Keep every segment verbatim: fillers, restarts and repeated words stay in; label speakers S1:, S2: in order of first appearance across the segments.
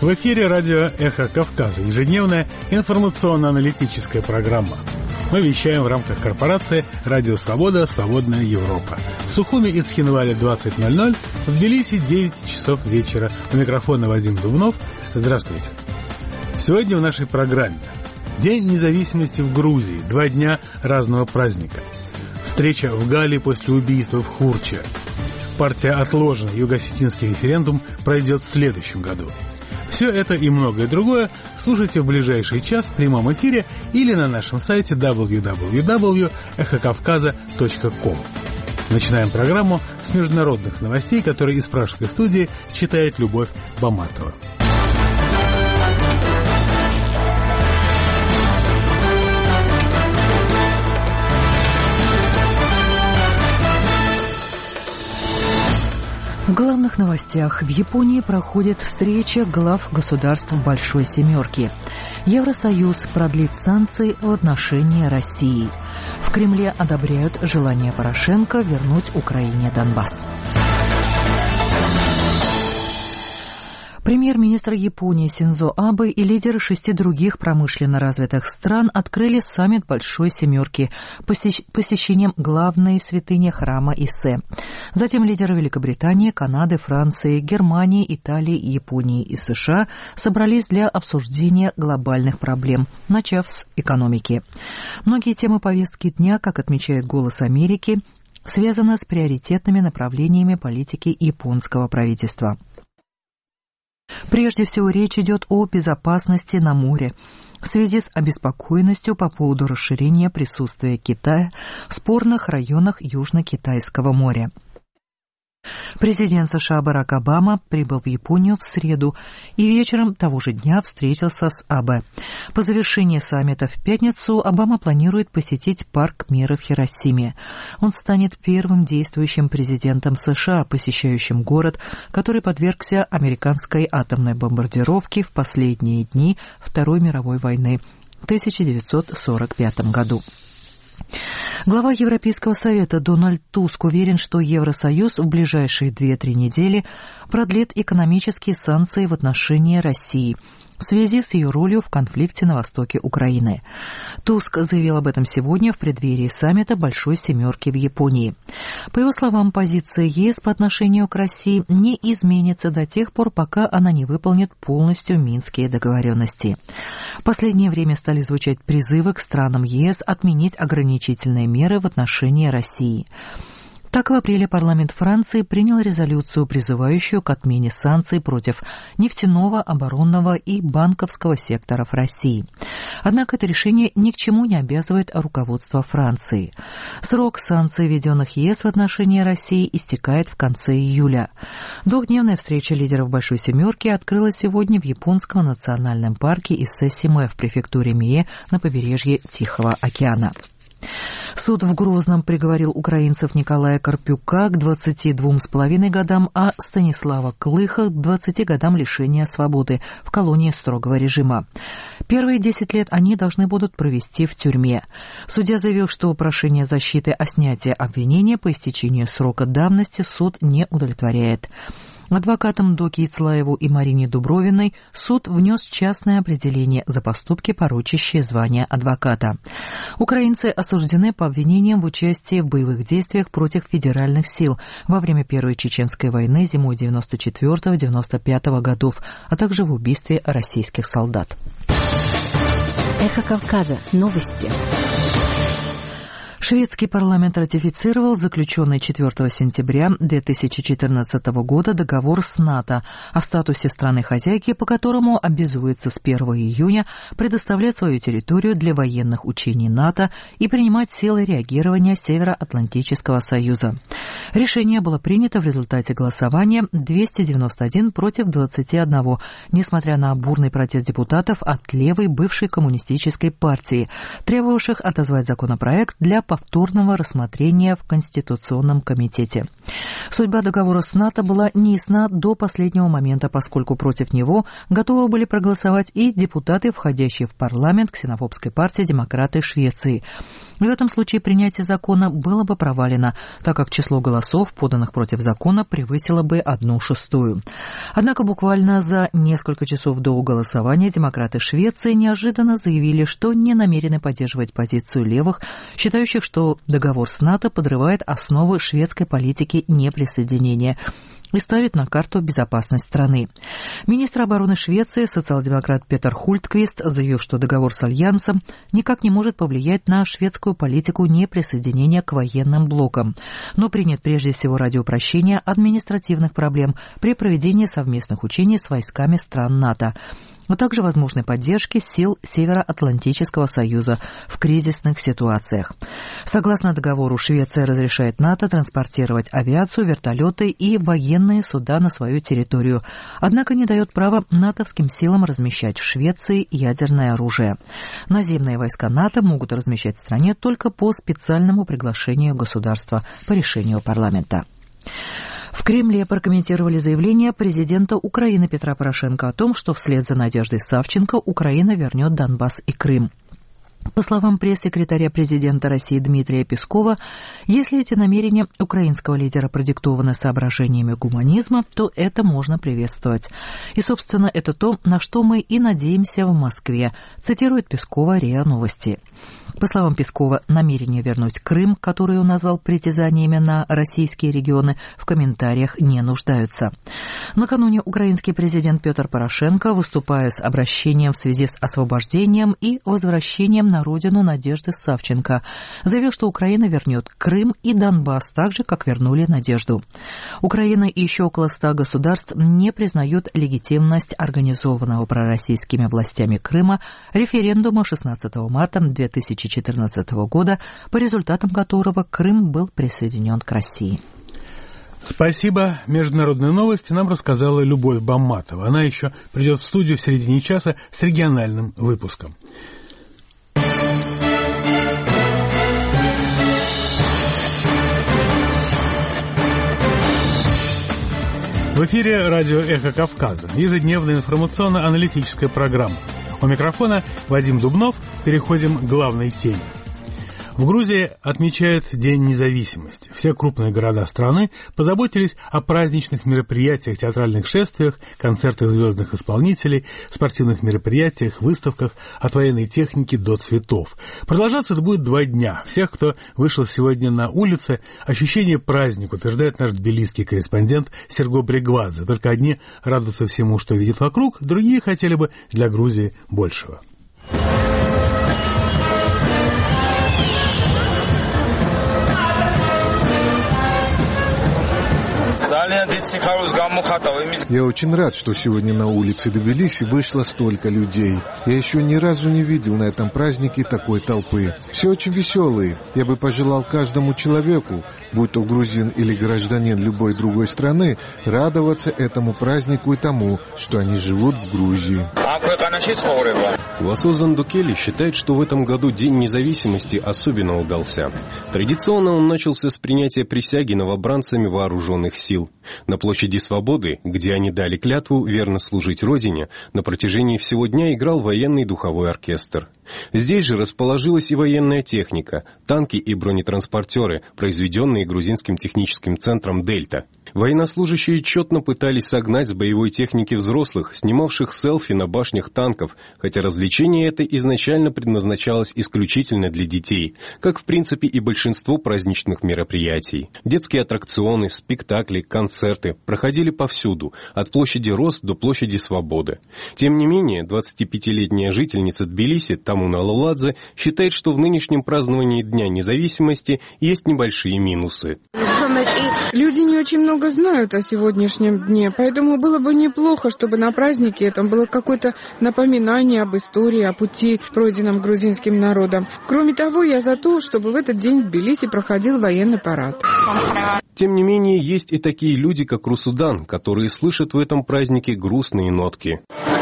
S1: В эфире радио «Эхо Кавказа», ежедневная информационно-аналитическая программа. Мы вещаем в рамках корпорации «Радио Свобода. Свободная Европа». В Сухуми и Цхинвале двадцать ноль ноль, в Тбилиси девять часов вечера. У микрофона Вадим Дубнов. Здравствуйте. Сегодня в нашей программе День независимости в Грузии, два дня разного праздника. Встреча в Галле после убийства в Хурче. Партия отложена, юго-осетинский референдум пройдет в следующем году. Все это и многое другое слушайте в ближайший час в прямом эфире или на нашем сайте дабл ю дабл ю дабл ю точка эхо кавказа точка ком. Начинаем программу с международных новостей, которые из пражской студии читает Любовь Баматова.
S2: В главных новостях. В Японии проходит встреча глав государств Большой Семерки. Евросоюз продлит санкции в отношении России. В Кремле одобряют желание Порошенко вернуть Украине Донбасс. Премьер-министр Японии Синдзо Абе и лидеры шести других промышленно развитых стран открыли саммит Большой Семерки посещением главной святыни храма Иссе. Затем лидеры Великобритании, Канады, Франции, Германии, Италии, Японии и США собрались для обсуждения глобальных проблем, начав с экономики. Многие темы повестки дня, как отмечает «Голос Америки», связаны с приоритетными направлениями политики японского правительства. Прежде всего, речь идет о безопасности на море в связи с обеспокоенностью по поводу расширения присутствия Китая в спорных районах Южно-Китайского моря. Президент США Барак Обама прибыл в Японию в среду и вечером того же дня встретился с Абе. По завершении саммита в пятницу Обама планирует посетить парк мира в Хиросиме. Он станет первым действующим президентом США, посещающим город, который подвергся американской атомной бомбардировке в последние дни Второй мировой войны в тысяча девятьсот сорок пятом году. Глава Европейского совета Дональд Туск уверен, что Евросоюз в ближайшие две-три недели продлит экономические санкции в отношении России в связи с ее ролью в конфликте на востоке Украины. Туск заявил об этом сегодня в преддверии саммита Большой Семерки в Японии. По его словам, позиция ЕС по отношению к России не изменится до тех пор, пока она не выполнит полностью минские договоренности. В последнее время стали звучать призывы к странам ЕС отменить ограничительные меры в отношении России. Так, в апреле парламент Франции принял резолюцию, призывающую к отмене санкций против нефтяного, оборонного и банковского секторов России. Однако это решение ни к чему не обязывает руководство Франции. Срок санкций, введенных ЕС в отношении России, истекает в конце июля. Двухдневная встреча лидеров Большой Семерки открылась сегодня в японском национальном парке Иссе-Симе в префектуре Мие на побережье Тихого океана. Суд в Грозном приговорил украинцев Николая Карпюка к двадцати двум с половиной годам, а Станислава Клыха к двадцати годам лишения свободы в колонии строгого режима. Первые десять лет они должны будут провести в тюрьме. Судья заявил, что прошение защиты о снятии обвинения по истечению срока давности суд не удовлетворяет. Адвокатам Доке Ицлаеву и Марине Дубровиной суд внес частное определение за поступки, порочащие звание адвоката. Украинцы осуждены по обвинениям в участии в боевых действиях против федеральных сил во время Первой Чеченской войны зимой девяносто четвёртого — девяносто пятого годов, а также в убийстве российских солдат.
S3: Эхо Кавказа. Новости.
S2: Шведский парламент ратифицировал заключенный четвёртого сентября две тысячи четырнадцатого года договор с НАТО о статусе страны-хозяйки, по которому обязуется с первого июня предоставлять свою территорию для военных учений НАТО и принимать силы реагирования Североатлантического союза. Решение было принято в результате голосования двести девяносто один против двадцати одного, несмотря на бурный протест депутатов от левой бывшей коммунистической партии, требовавших отозвать законопроект для повторного рассмотрения в Конституционном комитете. Судьба договора с НАТО была неясна до последнего момента, поскольку против него готовы были проголосовать и депутаты, входящие в парламент ксенофобской партии «Демократы Швеции». В этом случае принятие закона было бы провалено, так как число голосов, поданных против закона, превысило бы одну шестую. Однако буквально за несколько часов до голосования демократы Швеции неожиданно заявили, что не намерены поддерживать позицию левых, считающих, что договор с НАТО подрывает основы шведской политики неприсоединения и ставит на карту безопасность страны. Министр обороны Швеции, социал-демократ Петер Хультквист, заявил, что договор с Альянсом никак не может повлиять на шведскую политику неприсоединения к военным блокам, но принят прежде всего ради упрощения административных проблем при проведении совместных учений с войсками стран НАТО, а также возможной поддержки сил Североатлантического союза в кризисных ситуациях. Согласно договору, Швеция разрешает НАТО транспортировать авиацию, вертолеты и военные суда на свою территорию, однако не дает права натовским силам размещать в Швеции ядерное оружие. Наземные войска НАТО могут размещать в стране только по специальному приглашению государства по решению парламента. В Кремле прокомментировали заявление президента Украины Петра Порошенко о том, что вслед за Надеждой Савченко Украина вернет Донбасс и Крым. По словам пресс-секретаря президента России Дмитрия Пескова, если эти намерения украинского лидера продиктованы соображениями гуманизма, то это можно приветствовать. И, собственно, это то, на что мы и надеемся в Москве, цитирует Пескова РИА Новости. По словам Пескова, намерение вернуть Крым, который он назвал притязаниями на российские регионы, в комментариях не нуждаются. Накануне украинский президент Петр Порошенко, выступая с обращением в связи с освобождением и возвращением на родину Надежды Савченко, заявил, что Украина вернет Крым и Донбасс так же, как вернули Надежду. Украина и еще около ста государств не признают легитимность организованного пророссийскими властями Крыма референдума шестнадцатого марта две тысячи четырнадцатого года, по результатам которого Крым был присоединен к России.
S1: Спасибо. Международные новости нам рассказала Любовь Бамматова. Она еще придет в студию в середине часа с региональным выпуском. В эфире радио «Эхо Кавказа», ежедневная информационно-аналитическая программа. У микрофона Вадим Дубнов. Переходим к главной теме. В Грузии отмечают День независимости. Все крупные города страны позаботились о праздничных мероприятиях, театральных шествиях, концертах звездных исполнителей, спортивных мероприятиях, выставках от военной техники до цветов. Продолжаться это будет два дня. Всех, кто вышел сегодня на улицы, ощущение праздника, утверждает наш тбилисский корреспондент Серго Брегвадзе. Только одни радуются всему, что видят вокруг, другие хотели бы для Грузии большего.
S4: Я очень рад, что сегодня на улице Тбилиси вышло столько людей. Я еще ни разу не видел на этом празднике такой толпы. Все очень веселые. Я бы пожелал каждому человеку, будь то грузин или гражданин любой другой страны, радоваться этому празднику и тому, что они живут в Грузии.
S5: Васозан Дукели считает, что в этом году День независимости особенно удался. Традиционно он начался с принятия присяги новобранцами вооруженных сил. На площади Свободы, где они дали клятву верно служить Родине, на протяжении всего дня играл военный духовой оркестр. Здесь же расположилась и военная техника, танки и бронетранспортеры, произведенные грузинским техническим центром «Дельта». Военнослужащие тщетно пытались согнать с боевой техники взрослых, снимавших селфи на башнях танков, хотя развлечение это изначально предназначалось исключительно для детей, как в принципе и большинство праздничных мероприятий. Детские аттракционы, спектакли, концерты проходили повсюду, от площади Рос до площади Свободы. Тем не менее, двадцатипятилетняя жительница Тбилиси Тамуна Лоладзе считает, что в нынешнем праздновании Дня независимости есть небольшие минусы.
S6: Люди не очень много знают о сегодняшнем дне, поэтому было бы неплохо, чтобы на празднике этом было какое-то напоминание об истории, о пути, пройденном грузинским народом. Кроме того, я за то, чтобы в этот день в Тбилиси проходил военный парад.
S5: Тем не менее, есть и такие люди, как Русудан, которые слышат в этом празднике грустные нотки.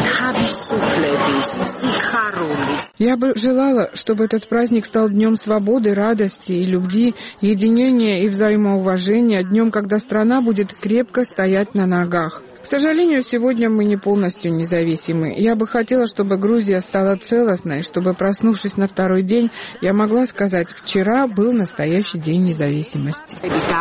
S6: Я бы желала, чтобы этот праздник стал днем свободы, радости и любви, единения и взаимоуважения, днем, когда страна будет крепко стоять на ногах. К сожалению, сегодня мы не полностью независимы. Я бы хотела, чтобы Грузия стала целостной, чтобы, проснувшись на второй день, я могла сказать, вчера был настоящий день независимости.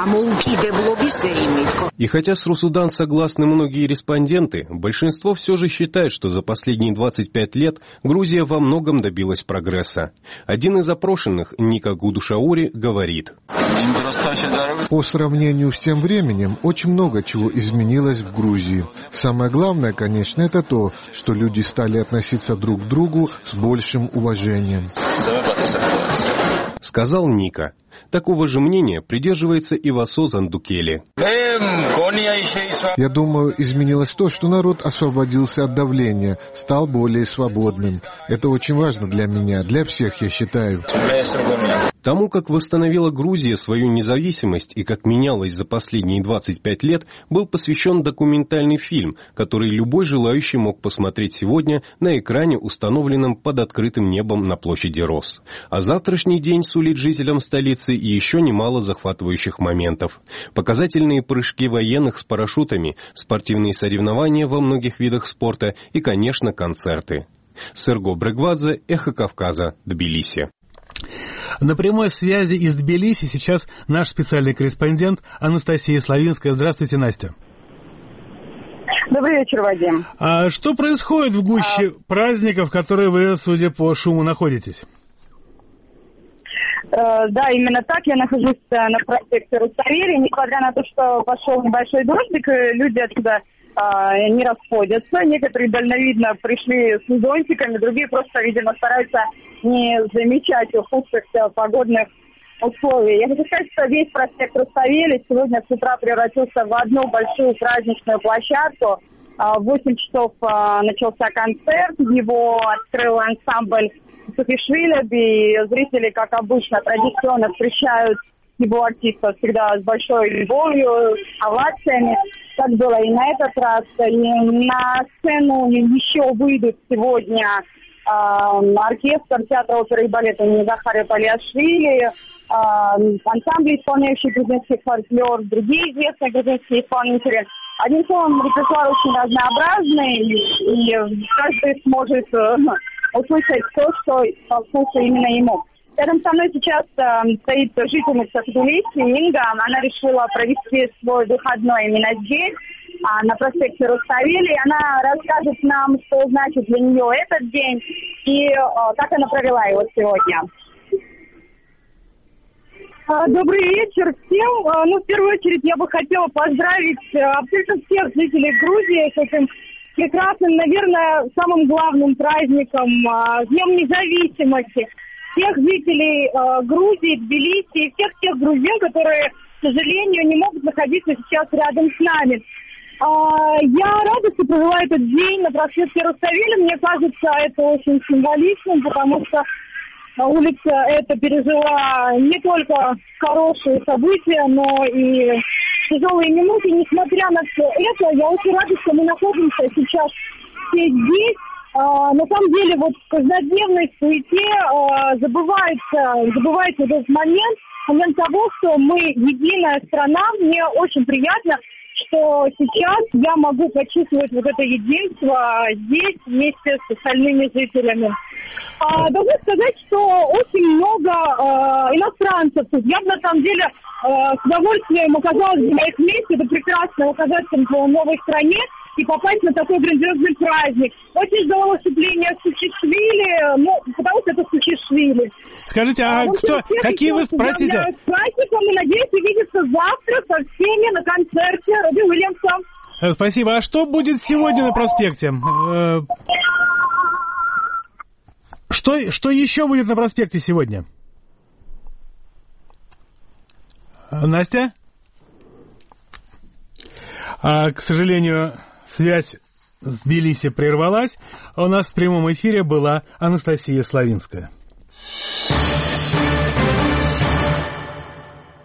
S5: И хотя с Русудан согласны многие респонденты, большинство все же считает, что за последние двадцать пять лет Грузия во многом добилась прогресса. Один из опрошенных, Ника Гудушаури, говорит:
S4: по сравнению с тем временем, очень много чего изменилось в Грузии. Самое главное, конечно, это то, что люди стали относиться друг к другу с большим уважением.
S5: Сказал Ника. Такого же мнения придерживается и Васо Зандукели.
S4: Я думаю, изменилось то, что народ освободился от давления, стал более свободным. Это очень важно для меня, для всех, я считаю.
S5: Тому, как восстановила Грузия свою независимость и как менялась за последние двадцать пять лет, был посвящен документальный фильм, который любой желающий мог посмотреть сегодня на экране, установленном под открытым небом на площади Рос. А завтрашний день сулит жителям столицы и еще немало захватывающих моментов. Показательные прыжки военных с парашютами, спортивные соревнования во многих видах спорта и, конечно, концерты. Серго Брегвадзе, Эхо Кавказа, Тбилиси.
S1: На прямой связи из Тбилиси сейчас наш специальный корреспондент Анастасия Славинская. Здравствуйте, Настя.
S7: Добрый вечер, Вадим.
S1: А что происходит в гуще а... праздников, в которые вы, судя по шуму, находитесь?
S7: Да, именно так. Я нахожусь на проспекте Руставели. Несмотря на то, что пошел небольшой дождик, люди отсюда а, не расходятся. Некоторые дальновидно пришли с зонтиками, другие просто, видимо, стараются не замечать худших погодных условий. Я хочу сказать, что весь проспект Руставели сегодня с утра превратился в одну большую праздничную площадку. В восемь часов начался концерт, его открыл ансамбль Сафишвили, и зрители, как обычно, традиционно встречают его артистов всегда с большой любовью, овациями. Так было и на этот раз. И на сцену еще выйдут сегодня э, оркестр театра оперы и балета имени Захария Палиашвили, э, ансамбли, исполняющие грузинский фольклор, другие известные грузинские исполнители. Одним словом, репертуар очень разнообразный, и каждый сможет э, услышать то, что по вкусу именно ему. Рядом со мной сейчас э, стоит жительница Тбилиси, Инга. Она решила провести свой выходной именно здесь, э, на проспекте Руставели. Она расскажет нам, что значит для нее этот день и э, как она провела его сегодня. Добрый вечер всем. Ну, в первую очередь я бы хотела поздравить абсолютно всех жителей Грузии с этим прекрасным, наверное, самым главным праздником, Днем независимости. Всех жителей Грузии, Тбилиси и всех тех грузин, которые, к сожалению, не могут находиться сейчас рядом с нами. Я рада, что провела этот день на проспекте Руставели. Мне кажется, это очень символично, потому что улица эта пережила не только хорошие события, но и тяжелые минуты. Несмотря на все это, я очень рада, что мы находимся сейчас все здесь. А, на самом деле, вот в каждодневной суете а, забывается, забывается этот момент, момент того, что мы единая страна. Мне очень приятно, что сейчас я могу почувствовать вот это единство здесь вместе с остальными жителями. А, должна сказать, что очень много а, иностранцев. Я бы на самом деле а, с удовольствием оказалась бы на их месте. Это прекрасно оказаться в новой стране и попасть на такой грандиозный праздник. Очень ждала выступления Саакашвили, ну, потому что это Саакашвили.
S1: Скажите, а, а кто, какие вы, простите?
S7: С праздником и надеюсь увидеться завтра со всеми на концерте Робби Уильямса.
S1: Спасибо. А что будет сегодня на проспекте? Что, что еще будет на проспекте сегодня? Настя? А, к сожалению, связь с Тбилиси прервалась. У нас в прямом эфире была Анастасия Славинская.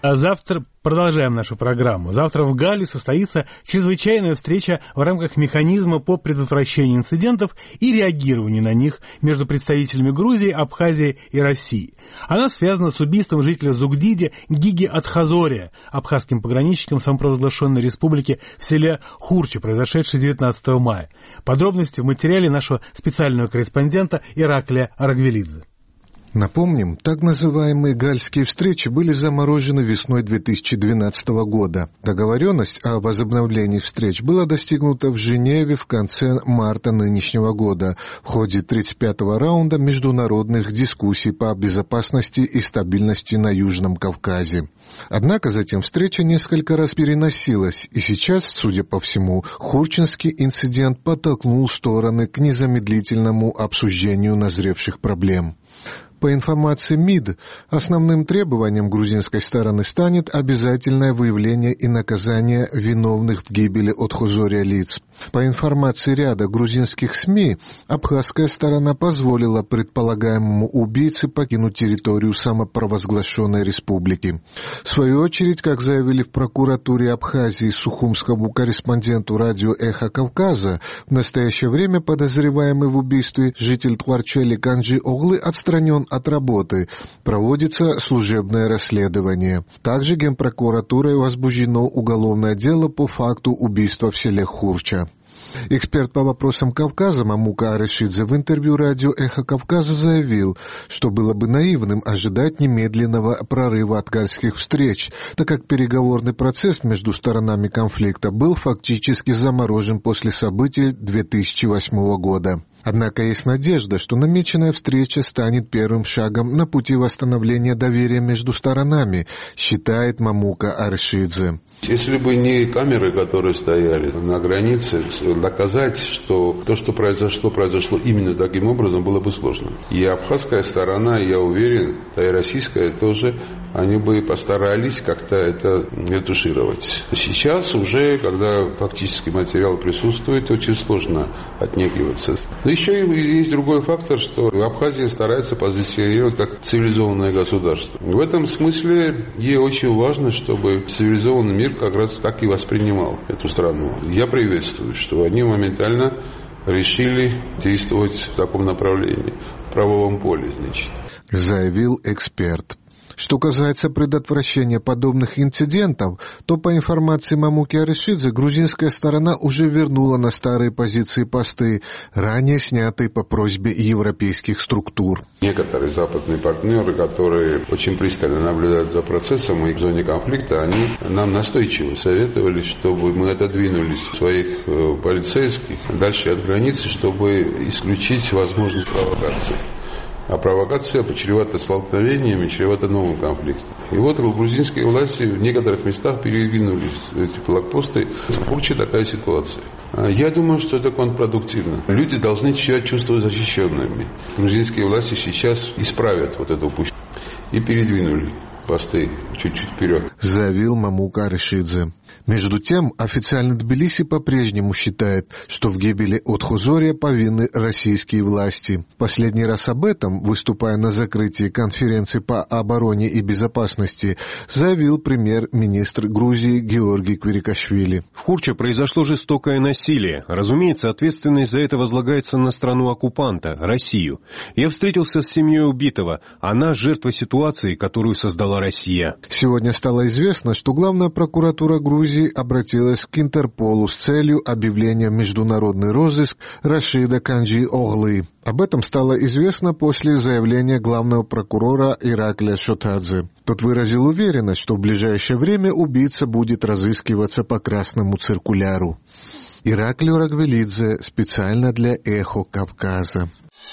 S1: А завтра продолжаем нашу программу. Завтра в Галле состоится чрезвычайная встреча в рамках механизма по предотвращению инцидентов и реагированию на них между представителями Грузии, Абхазии и России. Она связана с убийством жителя Зугдиди Гиги Атхазория, абхазским пограничником самопровозглашенной республики в селе Хурча, произошедшей девятнадцатого мая. Подробности в материале нашего специального корреспондента Ираклия Арагвелидзе.
S4: Напомним, так называемые гальские встречи были заморожены весной две тысячи двенадцатого года. Договоренность о возобновлении встреч была достигнута в Женеве в конце марта нынешнего года в ходе тридцать пятого раунда международных дискуссий по безопасности и стабильности на Южном Кавказе. Однако затем встреча несколько раз переносилась, и сейчас, судя по всему, хурчинский инцидент подтолкнул стороны к незамедлительному обсуждению назревших проблем. По информации МИД, основным требованием грузинской стороны станет обязательное выявление и наказание виновных в гибели Отхозория лиц. По информации ряда грузинских СМИ, абхазская сторона позволила предполагаемому убийце покинуть территорию самопровозглашенной республики. В свою очередь, как заявили в прокуратуре Абхазии сухумскому корреспонденту радио «Эхо Кавказа», в настоящее время подозреваемый в убийстве житель Тхварчели Канджи Оглы отстранен от работы. Проводится служебное расследование. Также Генпрокуратурой возбуждено уголовное дело по факту убийства в селе Хурча. Эксперт по вопросам Кавказа Мамука Арышидзе в интервью радио «Эхо Кавказа» заявил, что было бы наивным ожидать немедленного прорыва от гальских встреч, так как переговорный процесс между сторонами конфликта был фактически заморожен после событий две тысячи восьмого года. Однако есть надежда, что намеченная встреча станет первым шагом на пути восстановления доверия между сторонами, считает Мамука Арышидзе.
S8: Если бы не камеры, которые стояли на границе, доказать, что то, что произошло, произошло именно таким образом, было бы сложно. И абхазская сторона, я уверен, да и российская тоже, они бы постарались как-то это ретушировать. Сейчас уже, когда фактический материал присутствует, очень сложно отнекиваться. Но еще есть другой фактор, что Абхазия старается позиционировать как цивилизованное государство. В этом смысле ей очень важно, чтобы цивилизованный мир как раз так и воспринимал эту страну. Я приветствую, что они моментально решили действовать в таком направлении, в правовом поле, значит.
S4: Заявил эксперт. Что касается предотвращения подобных инцидентов, то, по информации Мамуки Арышидзе, грузинская сторона уже вернула на старые позиции посты, ранее снятые по просьбе европейских структур.
S8: Некоторые западные партнеры, которые очень пристально наблюдают за процессом и в зоне конфликта, они нам настойчиво советовали, чтобы мы отодвинулись своих полицейских дальше от границы, чтобы исключить возможность провокации. А провокация чревата столкновениями, чревата новым конфликтом. И вот грузинские власти в некоторых местах передвинулись эти блокпосты. В Хурче такая ситуация. Я думаю, что это контрпродуктивно. Люди должны себя чувствовать защищенными. Грузинские власти сейчас исправят вот это упущение. И передвинули посты чуть-чуть вперед.
S4: Заявил Мамука Арышидзе. Между тем, официально Тбилиси по-прежнему считает, что в гибели Отхозория повинны российские власти. Последний раз об этом, выступая на закрытии конференции по обороне и безопасности, заявил премьер-министр Грузии Георгий Квирикашвили.
S5: В Хурче произошло жестокое насилие. Разумеется, ответственность за это возлагается на страну-оккупанта, Россию. Я встретился с семьей убитого. Она жертва ситуации, которую создала Россия.
S4: Сегодня стало известно, что главная прокуратура Грузии обратилась к Интерполу с целью объявления в международный розыск Рашида Канджи Оглы. Об этом стало известно после заявления главного прокурора Ираклия Шотадзе. Тот выразил уверенность, что в ближайшее время убийца будет разыскиваться по красному циркуляру. Ираклий Арагвелидзе специально для «Эхо Кавказа».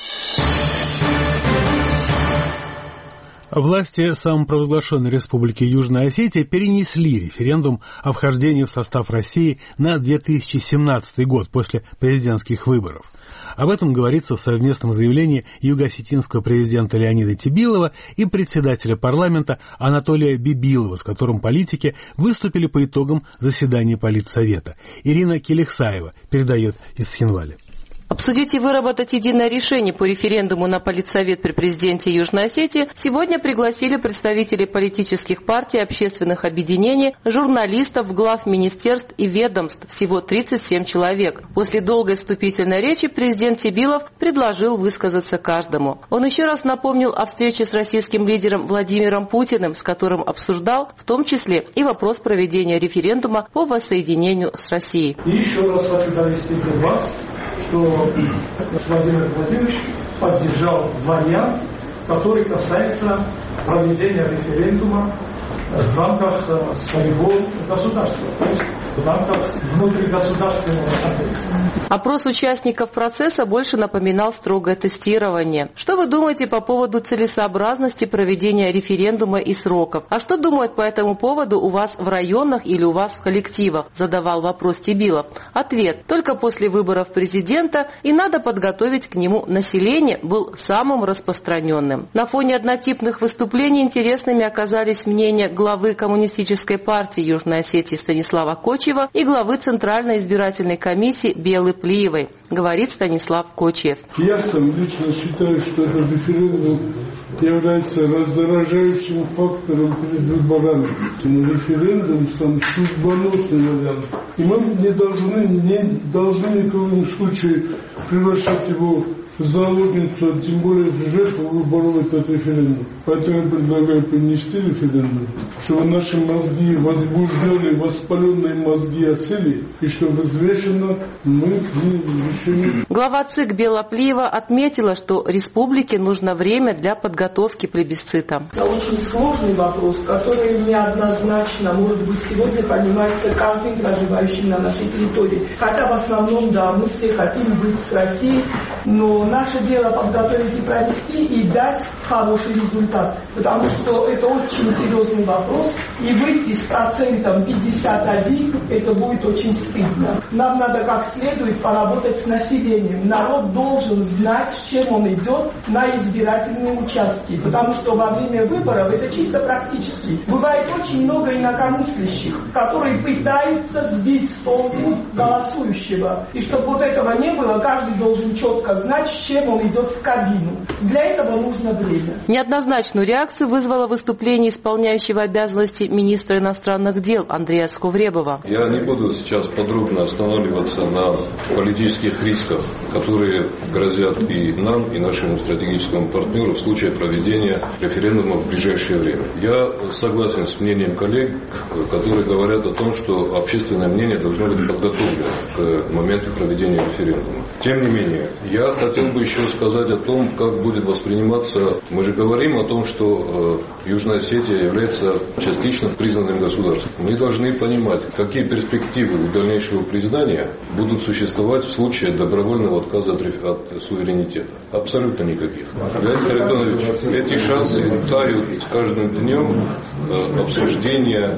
S1: Власти самопровозглашенной Республики Южная Осетия перенесли референдум о вхождении в состав России на две тысячи семнадцатый год после президентских выборов. Об этом говорится в совместном заявлении юго-осетинского президента Леонида Тибилова и председателя парламента Анатолия Бибилова, с которым политики выступили по итогам заседания Политсовета. Ирина Келехсаева передает из Цхинвали.
S9: Обсудить и выработать единое решение по референдуму на Политсовет при президенте Южной Осетии сегодня пригласили представителей политических партий, общественных объединений, журналистов, глав министерств и ведомств, всего тридцать семь человек. После долгой вступительной речи президент Тебилов предложил высказаться каждому. Он еще раз напомнил о встрече с российским лидером Владимиром Путиным, с которым обсуждал в том числе и вопрос проведения референдума по воссоединению с Россией.
S10: И еще раз хочу довести до вас, что Владимир Владимирович поддержал вариант, который касается проведения референдума в рамках своего государства, то есть в рамках внутригосударственного контекста.
S9: Опрос участников процесса больше напоминал строгое тестирование. Что вы думаете по поводу целесообразности проведения референдума и сроков? А что думают по этому поводу у вас в районах или у вас в коллективах? Задавал вопрос Тебилов. Ответ: только после выборов президента и надо подготовить к нему население, был самым распространенным. На фоне однотипных выступлений интересными оказались мнения главы Коммунистической партии Южной Осетии Станислава Кочиева и главы Центральной избирательной комиссии Белы Плиевой, говорит Станислав Кочиев.
S11: Я сам лично считаю, что этот референдум является раздражающим фактором перед выборами. Референдум сам судьбоносный вариант. И мы не должны, не должны ни в коем случае превращать его в заложницу, а тем более в жертву выборов этот референдум. Поэтому я предлагаю принести референдум, чтобы наши мозги, возбужденные, воспаленные мозги осели, и чтобы взвешенно мы приняли решение.
S9: Глава ЦИК Бела Плиева отметила, что республике нужно время для подготовки плебисцита.
S12: Это очень сложный вопрос, который неоднозначно, может быть, сегодня понимается каждым проживающим на нашей территории. Хотя в основном, да, мы все хотим быть с Россией, но наше дело подготовить и провести, и дать хороший результат. Потому что это очень серьезный вопрос, и выйти с процентом пятьдесят один, это будет очень стыдно. Нам надо как следует поработать с населением. Народ должен знать, с чем он идет на избирательные участки. Потому что во время выборов, это чисто практически, бывает очень много инакомыслящих, которые пытаются сбить с толку голосующего. И чтобы вот этого не было, каждый должен четко знать, с чем он идет в кабину. Для этого нужно время.
S9: Неоднозначную реакцию вызвало выступление исполняющего обязанности министра иностранных дел Андрея Сховребова.
S13: Я не буду сейчас подробно останавливаться на политических рисках, которые грозят и нам, и нашему стратегическому партнеру в случае проведения референдума в ближайшее время. Я согласен с мнением коллег, которые говорят о том, что общественное мнение должно быть подготовлено к моменту проведения референдума. Тем не менее, я хотел бы еще сказать о том, как будет восприниматься. Мы же говорим о том, что э, Южная Осетия является частично признанным государством. Мы должны понимать, какие перспективы у дальнейшего признания будут существовать в случае добровольного отказа от, от суверенитета. Абсолютно никаких. Леонид Харитонович, эти шансы тают с каждым днем э, обсуждения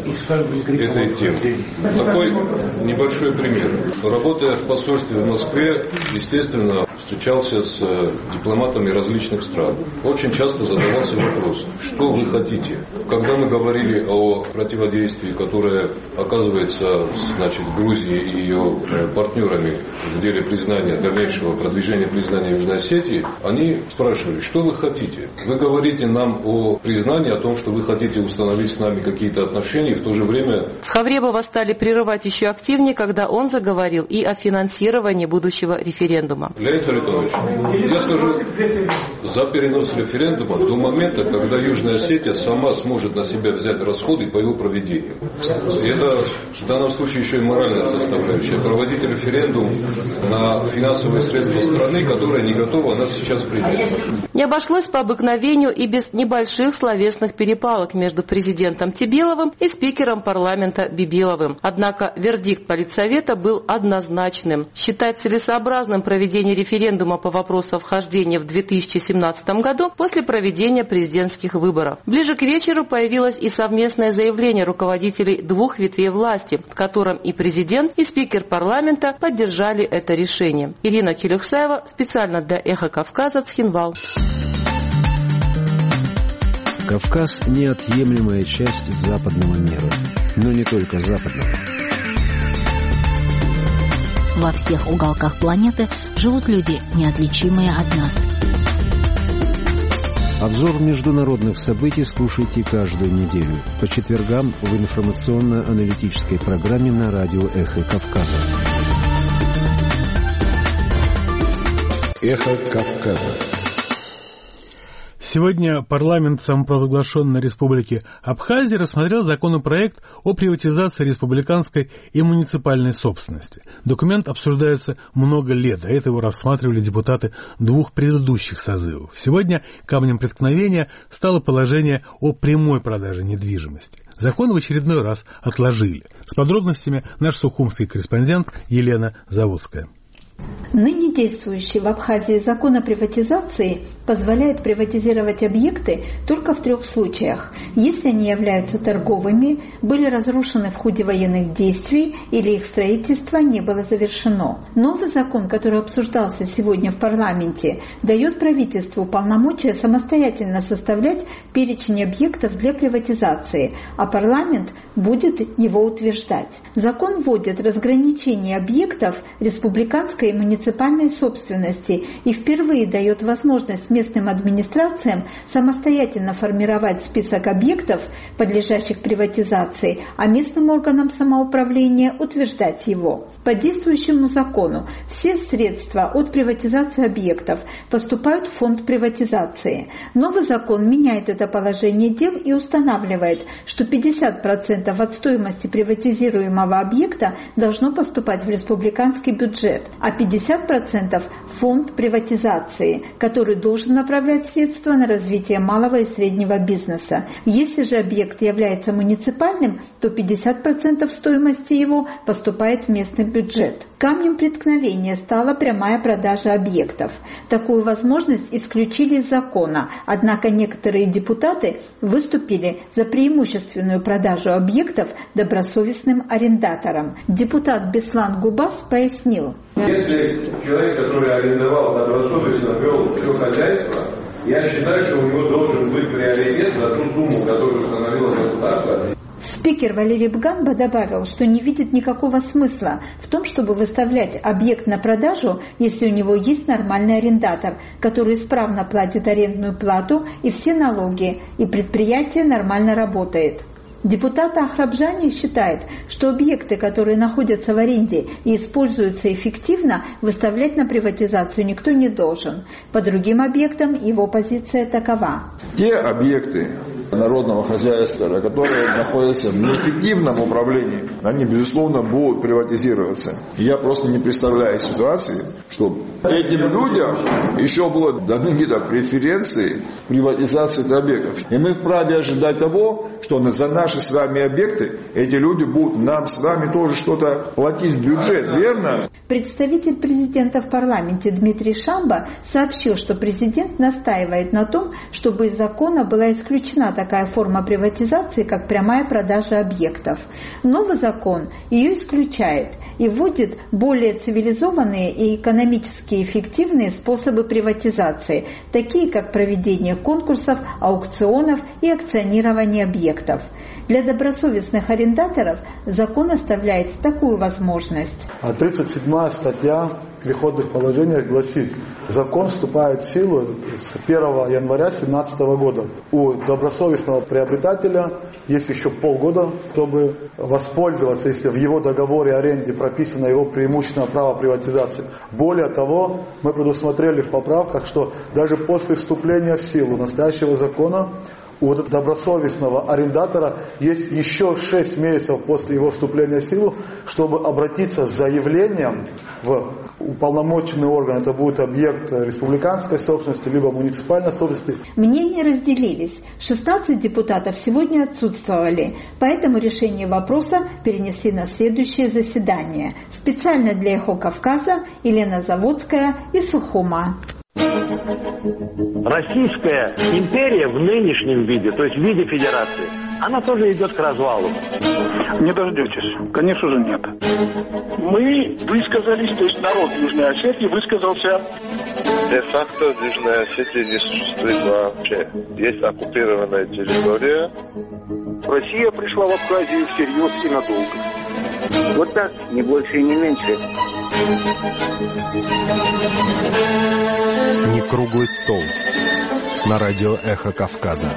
S13: этой темы. Такой небольшой пример. Работая в посольстве в Москве, естественно, встречался с дипломатами различных стран. Очень часто задавался вопрос, что вы хотите? Когда мы говорили о противодействии, которое оказывается, значит, Грузией и ее партнерами в деле признания, дальнейшего продвижения признания Южной Осетии, они спрашивали, что вы хотите? Вы говорите нам о признании, о том, что вы хотите установить с нами какие-то отношения, и в то же время...
S9: Сховребова стали прерывать еще активнее, когда он заговорил и о финансировании будущего референдума.
S13: Леонид Харитонович, я скажу, за перенос референдума до момента, когда Южная Осетия сама сможет на себя взять расходы по его проведению. Это в данном случае еще и моральная составляющая. Проводить референдум на финансовые средства страны, которая не готова нас сейчас принять.
S9: Не обошлось по обыкновению и без небольших словесных перепалок между президентом Тебиловым и спикером парламента Бибиловым. Однако вердикт Политсовета был однозначным. Считать целесообразным проведение референдума по вопросу вхождения в две тысячи семнадцатом году после проведения президентских выборов. Ближе к вечеру появилось и совместное заявление руководителей двух ветвей власти, в котором и президент, и спикер парламента поддержали это решение. Ирина Келюхсаева специально для «Эхо Кавказа», Цхинвал.
S14: Кавказ – неотъемлемая часть западного мира, но не только западного.
S3: Во всех уголках планеты живут люди, неотличимые от нас.
S14: Обзор международных событий слушайте каждую неделю по четвергам в информационно-аналитической программе на радио «Эхо Кавказа».
S1: «Эхо Кавказа». Сегодня парламент самопровозглашенной республики Абхазия рассмотрел законопроект о приватизации республиканской и муниципальной собственности. Документ обсуждается много лет, до этого рассматривали депутаты двух предыдущих созывов. Сегодня камнем преткновения стало положение о прямой продаже недвижимости. Закон в очередной раз отложили. С подробностями наш сухумский корреспондент Елена Заводская.
S15: Ныне действующий в Абхазии закон о приватизации позволяет приватизировать объекты только в трех случаях: если они являются торговыми, были разрушены в ходе военных действий или их строительство не было завершено. Новый закон, который обсуждался сегодня в парламенте, дает правительству полномочия самостоятельно составлять перечень объектов для приватизации, а парламент будет его утверждать. Закон вводит разграничение объектов республиканской и муниципальной собственности и впервые дает возможность местным администрациям самостоятельно формировать список объектов, подлежащих приватизации, а местным органам самоуправления утверждать его. По действующему закону все средства от приватизации объектов поступают в фонд приватизации. Новый закон меняет это положение дел и устанавливает, что пятьдесят процентов от стоимости приватизируемого объекта должно поступать в республиканский бюджет, а пятьдесят процентов в фонд приватизации, который должен направлять средства на развитие малого и среднего бизнеса. Если же объект является муниципальным, то пятьдесят процентов стоимости его поступает в местный бюджет. Камнем преткновения стала прямая продажа объектов. Такую возможность исключили из закона, однако некоторые депутаты выступили за преимущественную продажу объектов добросовестным арендаторам. Депутат Беслан Губас пояснил.
S16: Если человек, который арендовал добросовестно, вел все хозяйство, я считаю, что у него должен быть приоритет за ту сумму, которую установило государство.
S15: Спикер Валерий Бганба добавил, что не видит никакого смысла в том, чтобы выставлять объект на продажу, если у него есть нормальный арендатор, который исправно платит арендную плату и все налоги, и предприятие нормально работает. Депутат Ахрабжани считает, что объекты, которые находятся в аренде и используются эффективно, выставлять на приватизацию никто не должен. По другим объектам его позиция такова.
S17: Те объекты народного хозяйства, которые находятся в неэффективном управлении, они, безусловно, будут приватизироваться. Я просто не представляю ситуации, что этим людям еще будут даны какие-то преференции в приватизации этих объектов. И мы вправе ожидать того, что за наши с вами объекты эти люди будут нам с вами тоже что-то платить в бюджет, верно?
S15: Представитель президента в парламенте Дмитрий Шамба сообщил, что президент настаивает на том, чтобы из закона была исключена такая форма приватизации, как прямая продажа объектов. Новый закон ее исключает и вводит более цивилизованные и экономически эффективные способы приватизации, такие как проведение конкурсов, аукционов и акционирование объектов. Для добросовестных арендаторов закон оставляет такую возможность.
S10: тридцать седьмая статья переходных положений гласит: закон вступает в силу с первого января две тысячи семнадцатого года. У добросовестного приобретателя есть еще полгода, чтобы воспользоваться, если в его договоре аренды прописано его преимущественное право приватизации. Более того, мы предусмотрели в поправках, что даже после вступления в силу настоящего закона у вот этого добросовестного арендатора есть еще шесть месяцев после его вступления в силу, чтобы обратиться с заявлением в уполномоченный орган. Это будет объект республиканской собственности, либо муниципальной собственности.
S15: Мнения разделились. шестнадцать депутатов сегодня отсутствовали, поэтому решение вопроса перенесли на следующее заседание. Специально для «Эхо Кавказа» Елена Заводская из Сухума.
S18: Российская империя в нынешнем виде, то есть в виде федерации, она тоже идет к развалу.
S10: Не дождетесь. Конечно же, нет. Мы высказались, то есть народ Южной Осетии высказался.
S19: Де-факто Южная Осетия не существует вообще. Есть оккупированная территория.
S18: Россия пришла в Абхазию всерьез и надолго. Вот так, не больше и не меньше.
S20: Не круглый стол. На радио «Эхо Кавказа».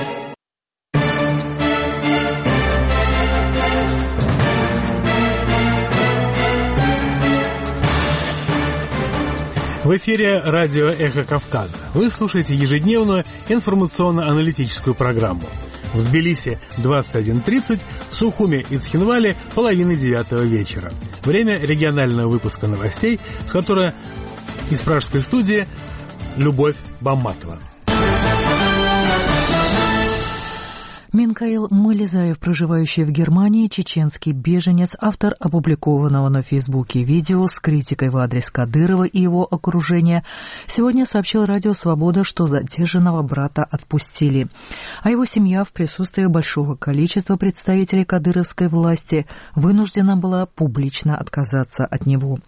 S1: В эфире радио «Эхо Кавказа». Вы слушаете ежедневную информационно-аналитическую программу. В Тбилиси двадцать один тридцать, в Сухуме и Цхинвале половина девятого вечера. Время регионального выпуска новостей, с которой из пражской студии Любовь Бамматова.
S2: Минкаил Мализаев, проживающий в Германии, чеченский беженец, автор опубликованного на Фейсбуке видео с критикой в адрес Кадырова и его окружения, сегодня сообщил Радио Свобода, что задержанного брата отпустили, а его семья в присутствии большого количества представителей кадыровской власти вынуждена была публично отказаться от него.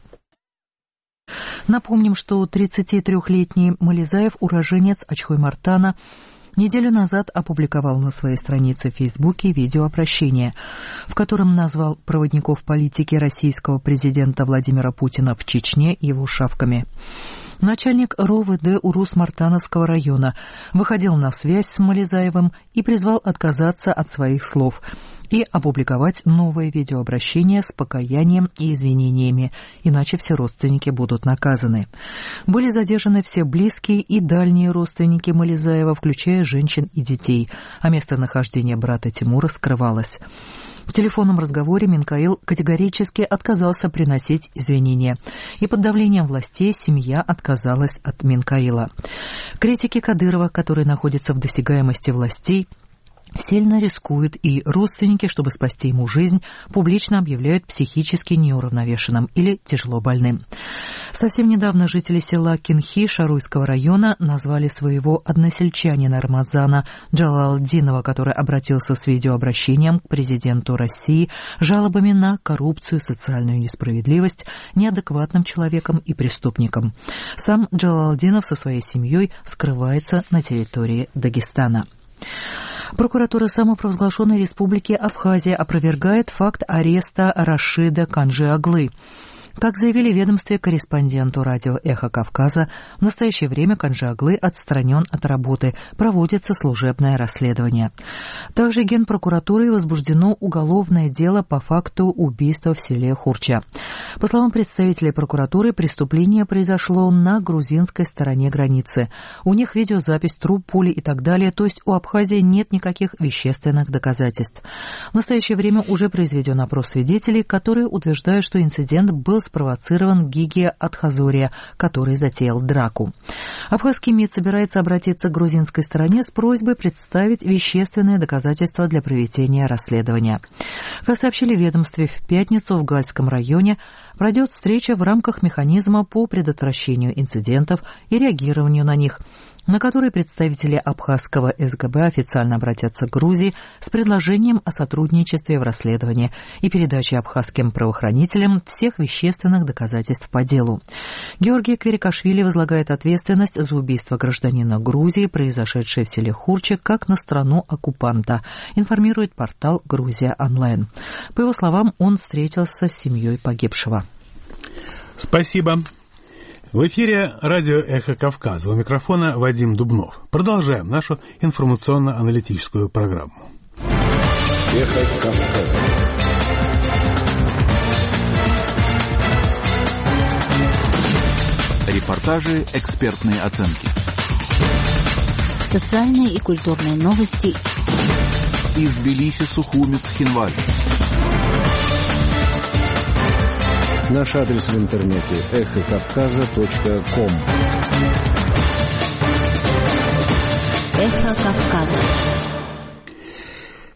S2: Напомним, что тридцатитрёхлетний Мализаев, уроженец Ачхой-Мартана, неделю назад опубликовал на своей странице в Фейсбуке видеообращение, в котором назвал проводников политики российского президента Владимира Путина в Чечне его шавками. Начальник РОВД Урус-Мартановского района выходил на связь с Мализаевым и призвал отказаться от своих слов и опубликовать новое видеообращение с покаянием и извинениями, иначе все родственники будут наказаны. Были задержаны все близкие и дальние родственники Мализаева, включая женщин и детей, а местонахождение брата Тимура скрывалось. В телефонном разговоре Минкаил категорически отказался приносить извинения, и под давлением властей семья отказалась от Минкаила. Критики Кадырова, которые находятся в досягаемости властей, сильно рискуют, и родственники, чтобы спасти ему жизнь, публично объявляют психически неуравновешенным или тяжело больным. Совсем недавно жители села Кинхи Шаруйского района назвали своего односельчанина Рамазана Джалалдинова, который обратился с видеообращением к президенту России, жалобами на коррупцию, социальную несправедливость, неадекватным человеком и преступником. Сам Джалалдинов со своей семьей скрывается на территории Дагестана. Прокуратура самопровозглашенной республики Абхазия опровергает факт ареста Рашида Канжи-Аглы. Как заявили в ведомстве корреспонденту радио «Эхо Кавказа», в настоящее время Канжи-Аглы отстранен от работы, проводится служебное расследование. Также Генпрокуратурой возбуждено уголовное дело по факту убийства в селе Хурча. По словам представителей прокуратуры, преступление произошло на грузинской стороне границы. У них видеозапись, труп, пули и так далее, то есть у Абхазии нет никаких вещественных доказательств. В настоящее время уже произведен опрос свидетелей, которые утверждают, что инцидент был спровоцирован Гиги Атхазория, который затеял драку. Абхазский МИД собирается обратиться к грузинской стороне с просьбой представить вещественные доказательства для проведения расследования. Как сообщили в ведомстве, в пятницу в Гальском районе пройдет встреча в рамках механизма по предотвращению инцидентов и реагированию на них, на которой представители абхазского СГБ официально обратятся к Грузии с предложением о сотрудничестве в расследовании и передаче абхазским правоохранителям всех вещественных доказательств по делу. Георгий Кверикашвили возлагает ответственность за убийство гражданина Грузии, произошедшее в селе Хурча, как на страну оккупанта, информирует портал «Грузия онлайн». По его словам, он встретился с семьей погибшего.
S1: Спасибо. В эфире радио «Эхо Кавказа». У микрофона Вадим Дубнов. Продолжаем нашу информационно-аналитическую программу.
S20: «Эхо Кавказа». Репортажи, экспертные оценки.
S3: Социальные и культурные новости.
S20: Из Тбилиси, Сухуми, Цхинвали.
S14: Наш адрес в интернете эхо кавказа точка ком.
S3: Эхо Кавказа.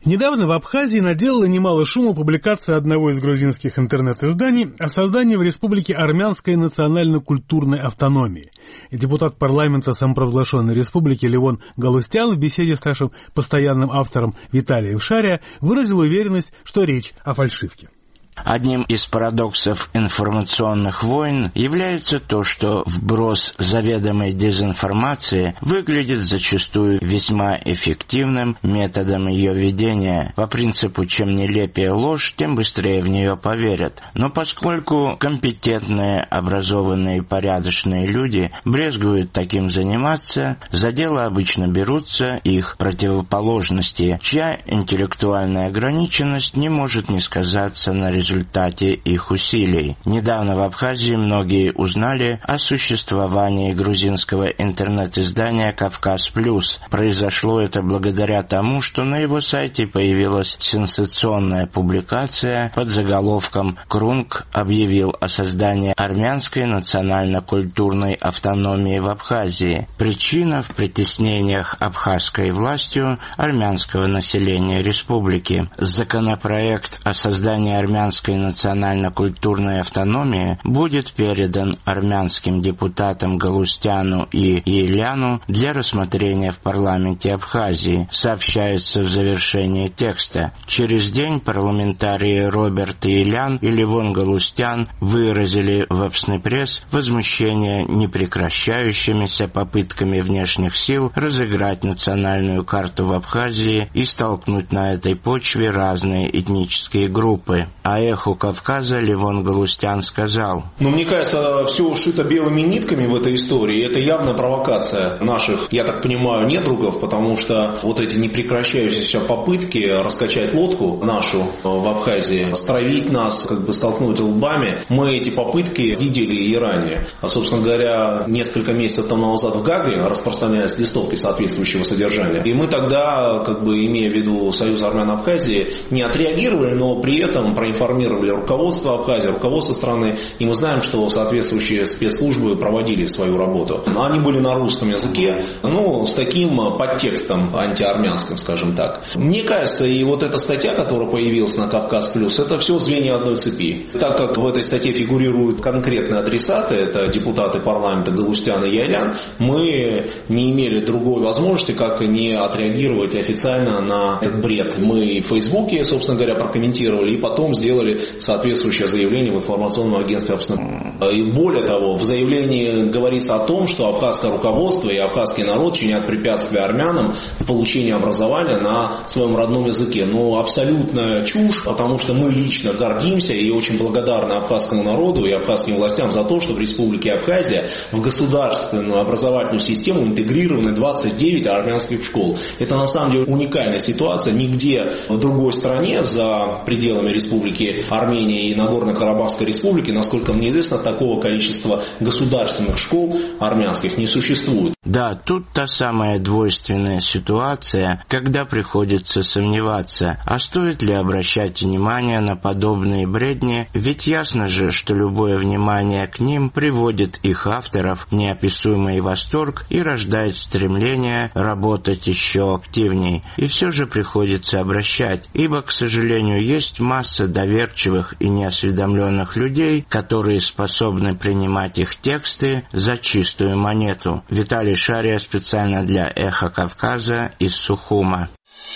S1: Недавно в Абхазии наделала немало шума публикация одного из грузинских интернет-изданий о создании в республике армянской национально-культурной автономии. Депутат парламента самопровозглашенной республики Левон Галустян в беседе с нашим постоянным автором Виталием Шария выразил уверенность, что речь о фальшивке.
S21: Одним из парадоксов информационных войн является то, что вброс заведомой дезинформации выглядит зачастую весьма эффективным методом ее ведения. По принципу «чем нелепее ложь, тем быстрее в нее поверят». Но поскольку компетентные, образованные и порядочные люди брезгуют таким заниматься, за дело обычно берутся их противоположности, чья интеллектуальная ограниченность не может не сказаться на результате. В результате их усилий. Недавно в Абхазии многие узнали о существовании грузинского интернет-издания «Кавказ Плюс». Произошло это благодаря тому, что на его сайте появилась сенсационная публикация под заголовком «Крунг объявил о создании армянской национально-культурной автономии в Абхазии. Причина в притеснениях абхазской властью армянского населения республики». Законопроект о создании армянской национально-культурной автономии будет передан армянским депутатам Галустяну и Еляну для рассмотрения в парламенте Абхазии, сообщается в завершении текста. Через день парламентарии Роберт Елян и Левон Галустян выразили в Апснепресс возмущение непрекращающимися попытками внешних сил разыграть национальную карту в Абхазии и столкнуть на этой почве разные этнические группы. А «Эху Кавказа» Левон Галустян сказал:
S22: Но мне кажется, все ушито белыми нитками в этой истории. Это явная провокация наших, я так понимаю, недругов, потому что вот эти непрекращающиеся попытки раскачать лодку нашу в Абхазии, стравить нас, как бы столкнуть лбами, мы эти попытки видели и ранее. А, собственно говоря, несколько месяцев тому назад в Гагре распространялись листовки соответствующего содержания. И мы тогда, как бы имея в виду Союз армян Абхазии, не отреагировали, но при этом проинформировали руководство Абхазии, руководство страны, и мы знаем, что соответствующие спецслужбы проводили свою работу. Они были на русском языке, ну, с таким подтекстом антиармянским, скажем так. Мне кажется, и вот эта статья, которая появилась на «Кавказ Плюс», это все звенья одной цепи. Так как в этой статье фигурируют конкретные адресаты, это депутаты парламента Галустян и Ялян, мы не имели другой возможности, как не отреагировать официально на этот бред. Мы в Фейсбуке, собственно говоря, прокомментировали, и потом сделали соответствующее заявление в информационном агентстве Апснепресс. И более того, в заявлении говорится о том, что абхазское руководство и абхазский народ чинят препятствия армянам в получении образования на своем родном языке. Но абсолютная чушь, потому что мы лично гордимся и очень благодарны абхазскому народу и абхазским властям за то, что в Республике Абхазия в государственную образовательную систему интегрированы двадцать девять армянских школ. Это на самом деле уникальная ситуация. Нигде в другой стране за пределами Республики Армении и Нагорно-Карабахской республики, насколько мне известно, такого количества государственных школ армянских не существует.
S21: Да, тут та самая двойственная ситуация, когда приходится сомневаться, а стоит ли обращать внимание на подобные бредни, ведь ясно же, что любое внимание к ним приводит их авторов в неописуемый восторг и рождает стремление работать еще активней. И все же приходится обращать, ибо, к сожалению, есть масса доверчивых и неосведомленных людей, которые способны принимать их тексты за чистую монету. Виталий Шария специально для «Эхо Кавказа» из Сухума.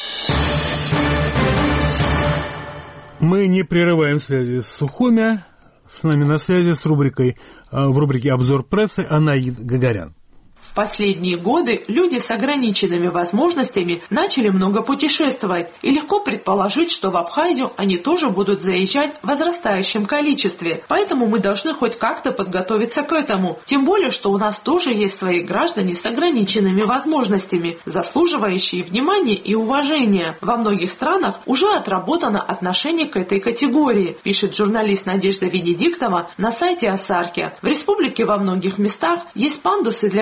S1: Мы не прерываем связи с Сухуми. С нами на связи с рубрикой, в рубрике «Обзор прессы» Анаид Гагарян.
S23: В последние годы люди с ограниченными возможностями начали много путешествовать, и легко предположить, что в Абхазию они тоже будут заезжать в возрастающем количестве. Поэтому мы должны хоть как-то подготовиться к этому. Тем более, что у нас тоже есть свои граждане с ограниченными возможностями, заслуживающие внимания и уважения. Во многих странах уже отработано отношение к этой категории, пишет журналист Надежда Венедиктова на сайте Асарки. В республике во многих местах есть пандусы для колясок,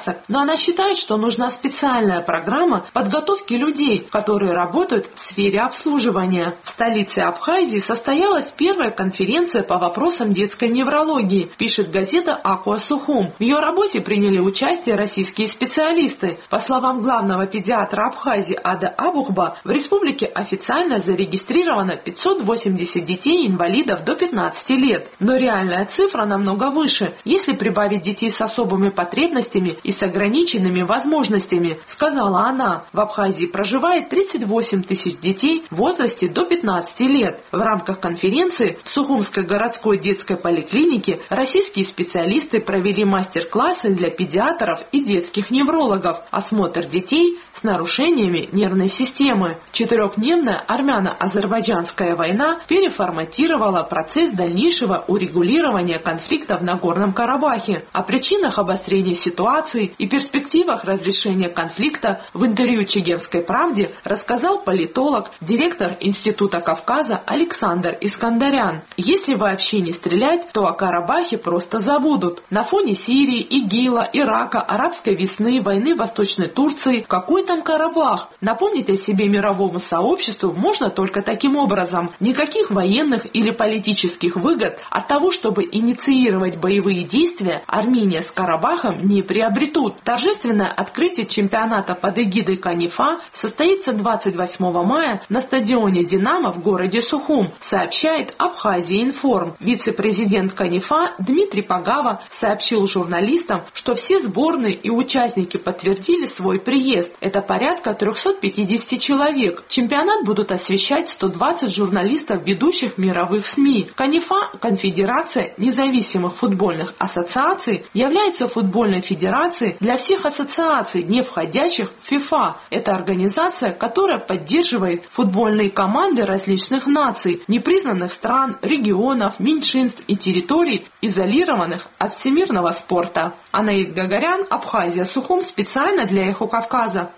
S23: красок, но она считает, что нужна специальная программа подготовки людей, которые работают в сфере обслуживания. В столице Абхазии состоялась первая конференция по вопросам детской неврологии, пишет газета «Акуа Сухум». В ее работе приняли участие российские специалисты. По словам главного педиатра Абхазии Ада Абухба, в республике официально зарегистрировано пятьсот восемьдесят детей-инвалидов до пятнадцати лет. Но реальная цифра намного выше, если прибавить детей с особыми потребностями и с ограниченными возможностями, сказала она. В Абхазии проживает тридцать восемь тысяч детей в возрасте до пятнадцати лет. В рамках конференции в Сухумской городской детской поликлинике российские специалисты провели мастер-классы для педиатров и детских неврологов, осмотр детей с нарушениями нервной системы. Четырехдневная армяно-азербайджанская война переформатировала процесс дальнейшего урегулирования конфликта в Нагорном Карабахе. О причинах обострения ситуации и перспективах разрешения конфликта в интервью «Чегемской правде» рассказал политолог, директор Института Кавказа Александр Искандарян. Если вообще не стрелять, то о Карабахе просто забудут. На фоне Сирии, ИГИЛа, Ирака, арабской весны, войны в Восточной Турции, какой там Карабах? Напомнить о себе мировому сообществу можно только таким образом. Никаких военных или политических выгод от того, чтобы инициировать боевые действия, Армения с Карабахом не приобретут. Торжественное открытие чемпионата под эгидой Канифа состоится двадцать восьмого мая на стадионе «Динамо» в городе Сухум, сообщает Абхазия Информ. Вице-президент Канифа Дмитрий Пагава сообщил журналистам, что все сборные и участники подтвердили свой приезд. Это порядка триста пятьдесят человек. Чемпионат будут освещать сто двадцать журналистов ведущих мировых СМИ. Канифа, Конфедерация независимых футбольных ассоциаций, является футбольной федерацией для всех ассоциаций, не входящих в ФИФА. Это организация, которая поддерживает футбольные команды различных наций, непризнанных стран, регионов, меньшинств и территорий, изолированных от всемирного спорта. Анаид Гагарян, Абхазия, Сухум, специально для «Эхо Кавказа».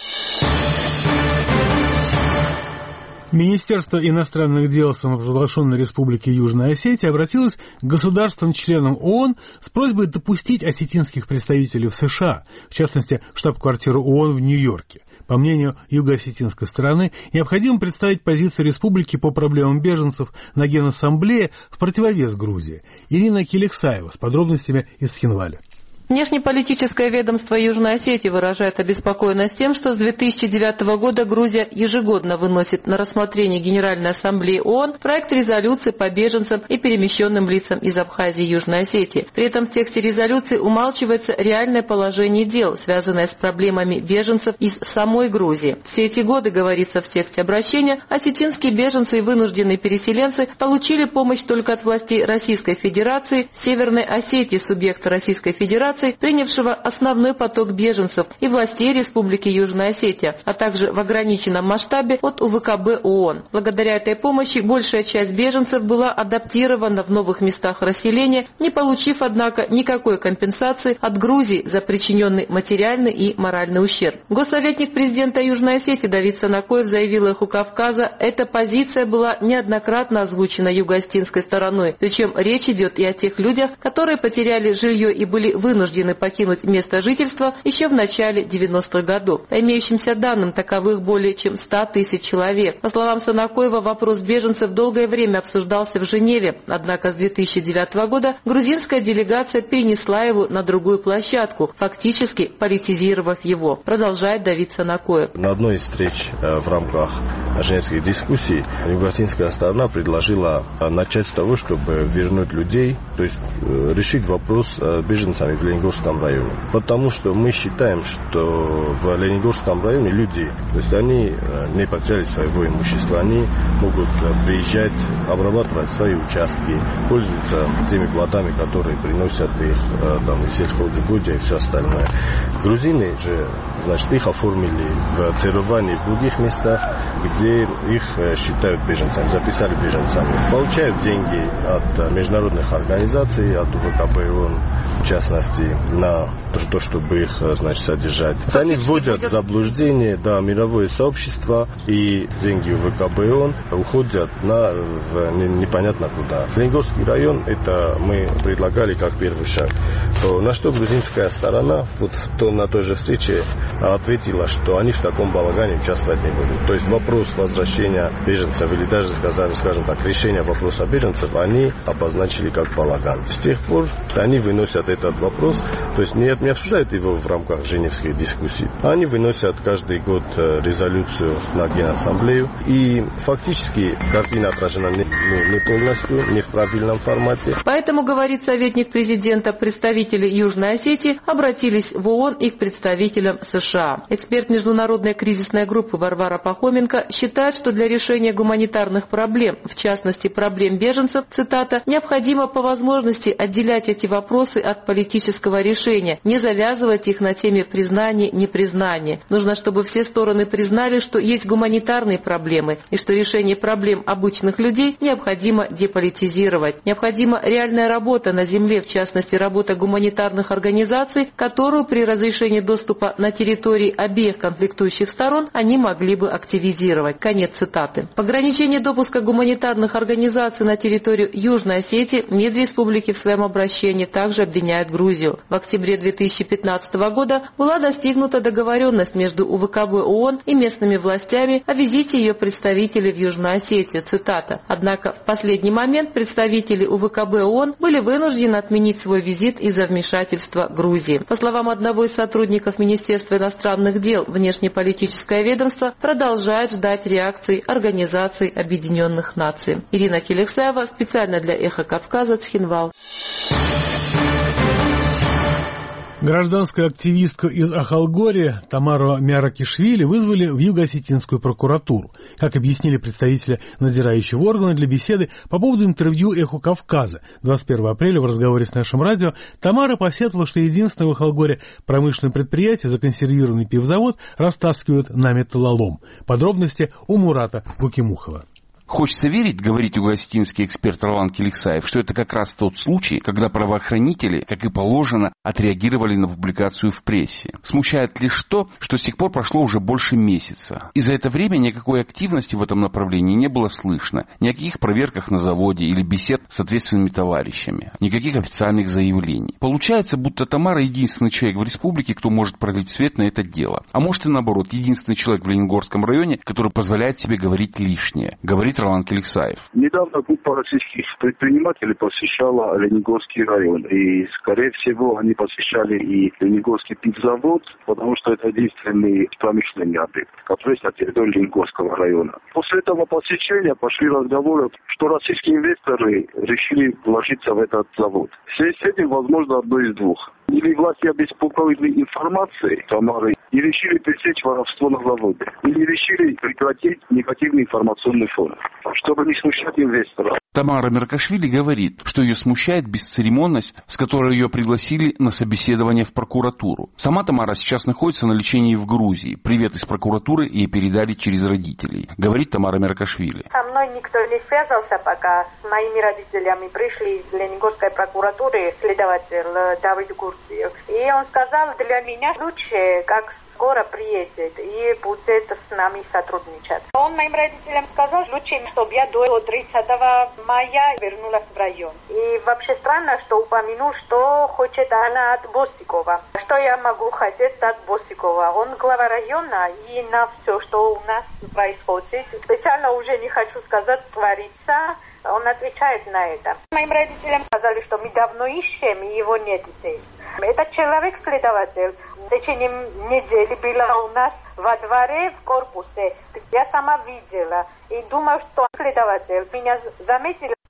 S1: Министерство иностранных дел самопровозглашенной Республики Южная Осетия обратилось к государствам-членам ООН с просьбой допустить осетинских представителей в США, в частности, в штаб-квартиру ООН в Нью-Йорке. По мнению юго-осетинской стороны, необходимо представить позицию республики по проблемам беженцев на Генассамблее в противовес Грузии. Ирина Келексаева с подробностями из Цхинваля.
S9: Внешнеполитическое ведомство Южной Осетии выражает обеспокоенность тем, что с две тысячи девятого года Грузия ежегодно выносит на рассмотрение Генеральной Ассамблеи ООН проект резолюции по беженцам и перемещенным лицам из Абхазии и Южной Осетии. При этом в тексте резолюции умалчивается реальное положение дел, связанное с проблемами беженцев из самой Грузии. Все эти годы, говорится в тексте обращения, осетинские беженцы и вынужденные переселенцы получили помощь только от властей Российской Федерации, Северной Осетии, субъекта Российской Федерации, принявшего основной поток беженцев, и властей Республики Южная Осетия, а также в ограниченном масштабе от УВКБ ООН. Благодаря этой помощи большая часть беженцев была адаптирована в новых местах расселения, не получив, однако, никакой компенсации от Грузии за причиненный материальный и моральный ущерб. Госсоветник президента Южной Осетии Давид Санакоев заявил «Эху Кавказа», эта позиция была неоднократно озвучена юго-осетинской стороной, причем речь идет и о тех людях, которые потеряли жилье и были вынуждены вынуждены покинуть место жительства еще в начале девяностых годов. По имеющимся данным, таковых более чем ста тысяч человек. По словам Санакоева, вопрос беженцев долгое время обсуждался в Женеве, однако с две тысячи девятого года грузинская делегация перенесла его на другую площадку, фактически политизировав его. Продолжает Давид Санакоев.
S6: На одной из встреч в рамках женевских дискуссий юго-осетинская сторона предложила начать с того, чтобы вернуть людей, то есть решить вопрос с беженцами в Лениногорском районе. Потому что мы считаем, что в Лениногорском районе люди, то есть они не потеряли своего имущества, они могут приезжать, обрабатывать свои участки, пользоваться теми плодами, которые приносят их там, из сельхозугодия и все остальное. Грузины же значит, их оформили в Церовании в других местах, где их считают беженцами, записали беженцами. Получают деньги от международных организаций, от УВКБ ООН, в частности, на то, чтобы их, значит, содержать. Они вводят в заблуждение, да, мировое сообщество, и деньги УВКБ ООН уходят на, в, непонятно куда. Лениногорский район, это мы предлагали как первый шаг. На что грузинская сторона вот то, на той же встрече ответила, что они в таком балагане участвовать не будут. То есть вопрос возвращения беженцев или даже, скажем так, решения вопроса беженцев они обозначили как балаган. С тех пор они выносят этот вопрос, то есть не, не обсуждают его в рамках женевской дискуссии. Они выносят каждый год резолюцию на Генассамблею, и фактически картина отражена не, не полностью, не в правильном формате.
S9: Поэтому, говорит советник президента, представители Южной Осетии обратились в ООН и к представителям США. Эксперт международной кризисной группы Варвара Пахоменко считает, что для решения гуманитарных проблем, в частности проблем беженцев, цитата, необходимо по возможности отделять эти вопросы от политического решения, не завязывать их на теме признания, непризнания. Нужно, чтобы все стороны признали, что есть гуманитарные проблемы и что решение проблем обычных людей необходимо деполитизировать. Необходима реальная работа на земле, в частности работа гуманитарных организаций, которую при разрешении доступа на территории обеих конфликтующих сторон они могли бы активизировать. Конец цитаты. Ограничение допуска гуманитарных организаций на территорию Южной Осетии Медреспублики в своем обращении также обвиняет Грузию. В октябре две тысячи пятнадцатого года была достигнута договоренность между УВКБ ООН и местными властями о визите ее представителей в Южную Осетию. Цитата. Однако в последний момент представители УВКБ ООН были вынуждены отменить свой визит из-за вмешательства Грузии. По словам одного из сотрудников Министерства иностранных дел, внешнеполитическое ведомство продолжает ждать реакции Организации Объединенных Наций. Ирина Келексаева, специально для Эхо Кавказа, Цхинвал.
S1: Гражданскую активистку из Ахалгори Тамару Мяракишвили вызвали в Юго-Осетинскую прокуратуру. Как объяснили представители надзирающего органа для беседы по поводу интервью «Эхо Кавказа» двадцать первого апреля в разговоре с нашим радио, Тамара посетовала, что единственное в Ахалгоре промышленное предприятие, законсервированный пивзавод, растаскивают на металлолом. Подробности у Мурата Букимухова.
S5: Хочется верить, говорит юго-осетинский эксперт Ролан Келексаев, что это как раз тот случай, когда правоохранители, как и положено, отреагировали на публикацию в прессе. Смущает лишь то, что с тех пор прошло уже больше месяца. И за это время никакой активности в этом направлении не было слышно. Ни о каких проверках на заводе или бесед с ответственными товарищами. Никаких официальных заявлений. Получается, будто Тамара единственный человек в республике, кто может пролить свет на это дело. А может и наоборот, единственный человек в Лениногорском районе, который позволяет себе говорить лишнее. Говорит Ролан Келексаев.
S18: Недавно группа российских предпринимателей посещала Лениногорский район. И, скорее всего, они посещали и Лениногорский пивзавод, потому что это единственный промышленный объект, который есть на территории Лениногорского района. После этого посещения пошли разговоры, что российские инвесторы решили вложиться в этот завод. В связи с этим, возможно, одно из двух. Или власти обеспокоены информацией Тамары и решили пресечь воровство на заводе. Или решили прекратить негативный информационный фон, чтобы не смущать инвесторов.
S5: Тамара Мяракишвили говорит, что ее смущает бесцеремонность, с которой ее пригласили на собеседование в прокуратуру. Сама Тамара сейчас находится на лечении в Грузии. Привет из прокуратуры ей передали через родителей. Говорит Тамара Мяракишвили.
S7: Со мной никто не связался пока. С моими родителями пришли из Лениногорской прокуратуры следователь Давид Гурцев. И он сказал, для меня лучше, как скоро приедет и будет с нами сотрудничать. Он моим родителям сказал, лучше, чтобы я до тридцатого мая вернулась в район. И вообще странно, что упомянул, что хочет она от Босикова. Что я могу хотеть от Босикова? Он глава района, и на все, что у нас происходит, специально уже не хочу сказать, творится, он отвечает на это. Моим родителям сказали, что мы давно ищем, и его нет здесь. Этот человек-следователь в течение недели была у нас во дворе в корпусе. Я сама видела и думаю, что следователь меня заметил.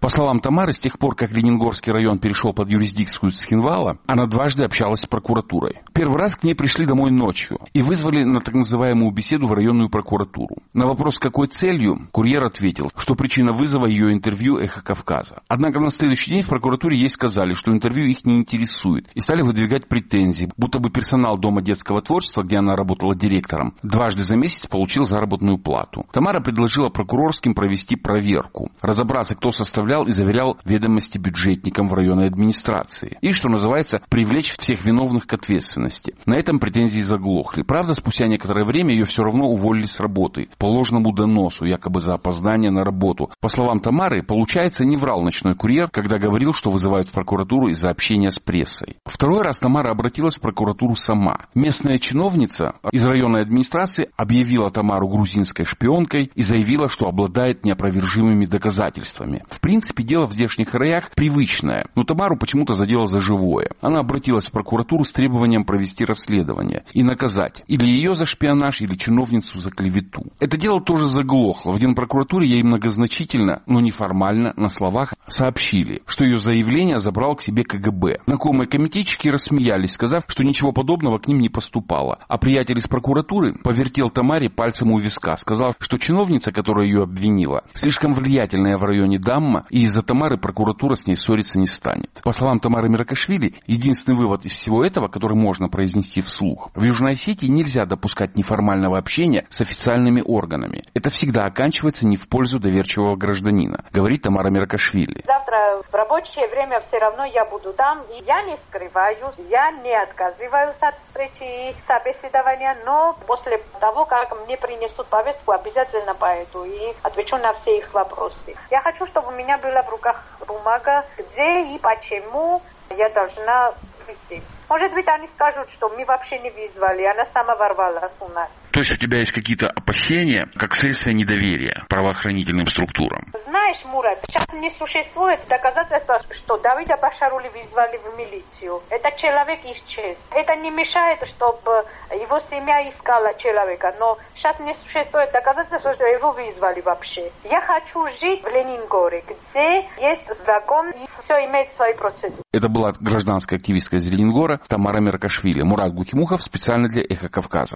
S5: По словам Тамары, с тех пор, как Ленингорский район перешел под юрисдикцию Цхинвала, она дважды общалась с прокуратурой. Первый раз к ней пришли домой ночью и вызвали на так называемую беседу в районную прокуратуру. На вопрос, с какой целью, курьер ответил, что причина вызова ее интервью «Эхо Кавказа». Однако на следующий день в прокуратуре ей сказали, что интервью их не интересует, и стали выдвигать претензии, будто бы персонал Дома детского творчества, где она работала директором, дважды за месяц получил заработную плату. Тамара предложила прокурорским провести проверку, разобраться, кто составлял и заверял ведомости бюджетникам в районной администрации, и, что называется, привлечь всех виновных к ответственности. На этом претензии заглохли. Правда, спустя некоторое время ее все равно уволили с работы по ложному доносу, якобы за опоздание на работу. По словам Тамары, получается, не врал ночной курьер, когда говорил, что вызывают в прокуратуру из-за общения с прессой. Второй раз Тамара обратилась в прокуратуру сама. Местная чиновница из районной администрации объявила Тамару грузинской шпионкой и заявила, что обладает неопровержимыми доказательствами. В принципе, дело в здешних краях привычное, но Тамару почему-то задело за живое. Она обратилась в прокуратуру с требованием провести расследование и наказать или ее за шпионаж, или чиновницу за клевету. Это дело тоже заглохло. В Генпрокуратуре ей многозначительно, но неформально, на словах сообщили, что ее заявление забрал к себе ка гэ бэ. Знакомые комитетчики рассмеялись, сказав, что ничего подобного к ним не поступало. А приятель из прокуратуры повертел Тамаре пальцем у виска, сказал, что чиновница, которая ее обвинила, слишком влиятельная в районе Дамма, и из-за Тамары прокуратура с ней ссориться не станет. По словам Тамары Меркашвили, единственный вывод из всего этого, который можно произнести вслух: в Южной Осетии нельзя допускать неформального общения с официальными органами. Это всегда оканчивается не в пользу доверчивого гражданина, говорит Тамара Меркашвили.
S7: Завтра в рабочее время все равно я буду там, и я не скрываюсь, я не отказываюсь от встречи и собеседования, но после того, как мне принесут повестку, обязательно поеду и отвечу на все их вопросы. Я хочу, чтобы у меня была в руках бумага, где и почему я должна вести. Может быть, они скажут, что мы вообще не вызвали, она сама ворвалась у нас.
S5: То есть у тебя есть какие-то опасения, как следствие недоверия правоохранительным структурам?
S7: Знаешь, Мурат, сейчас не существует доказательства, что Давида Башарули вызвали в милицию. Этот человек исчез. Это не мешает, чтобы его семья искала человека, но сейчас не существует доказательства, что его вызвали вообще. Я хочу жить в Ленингоре, где есть закон и все имеет свои процедуры.
S5: Это была гражданская активистка из Ленингора Тамара Меркашвили. Мурат Гукимухов специально для «Эхо Кавказа».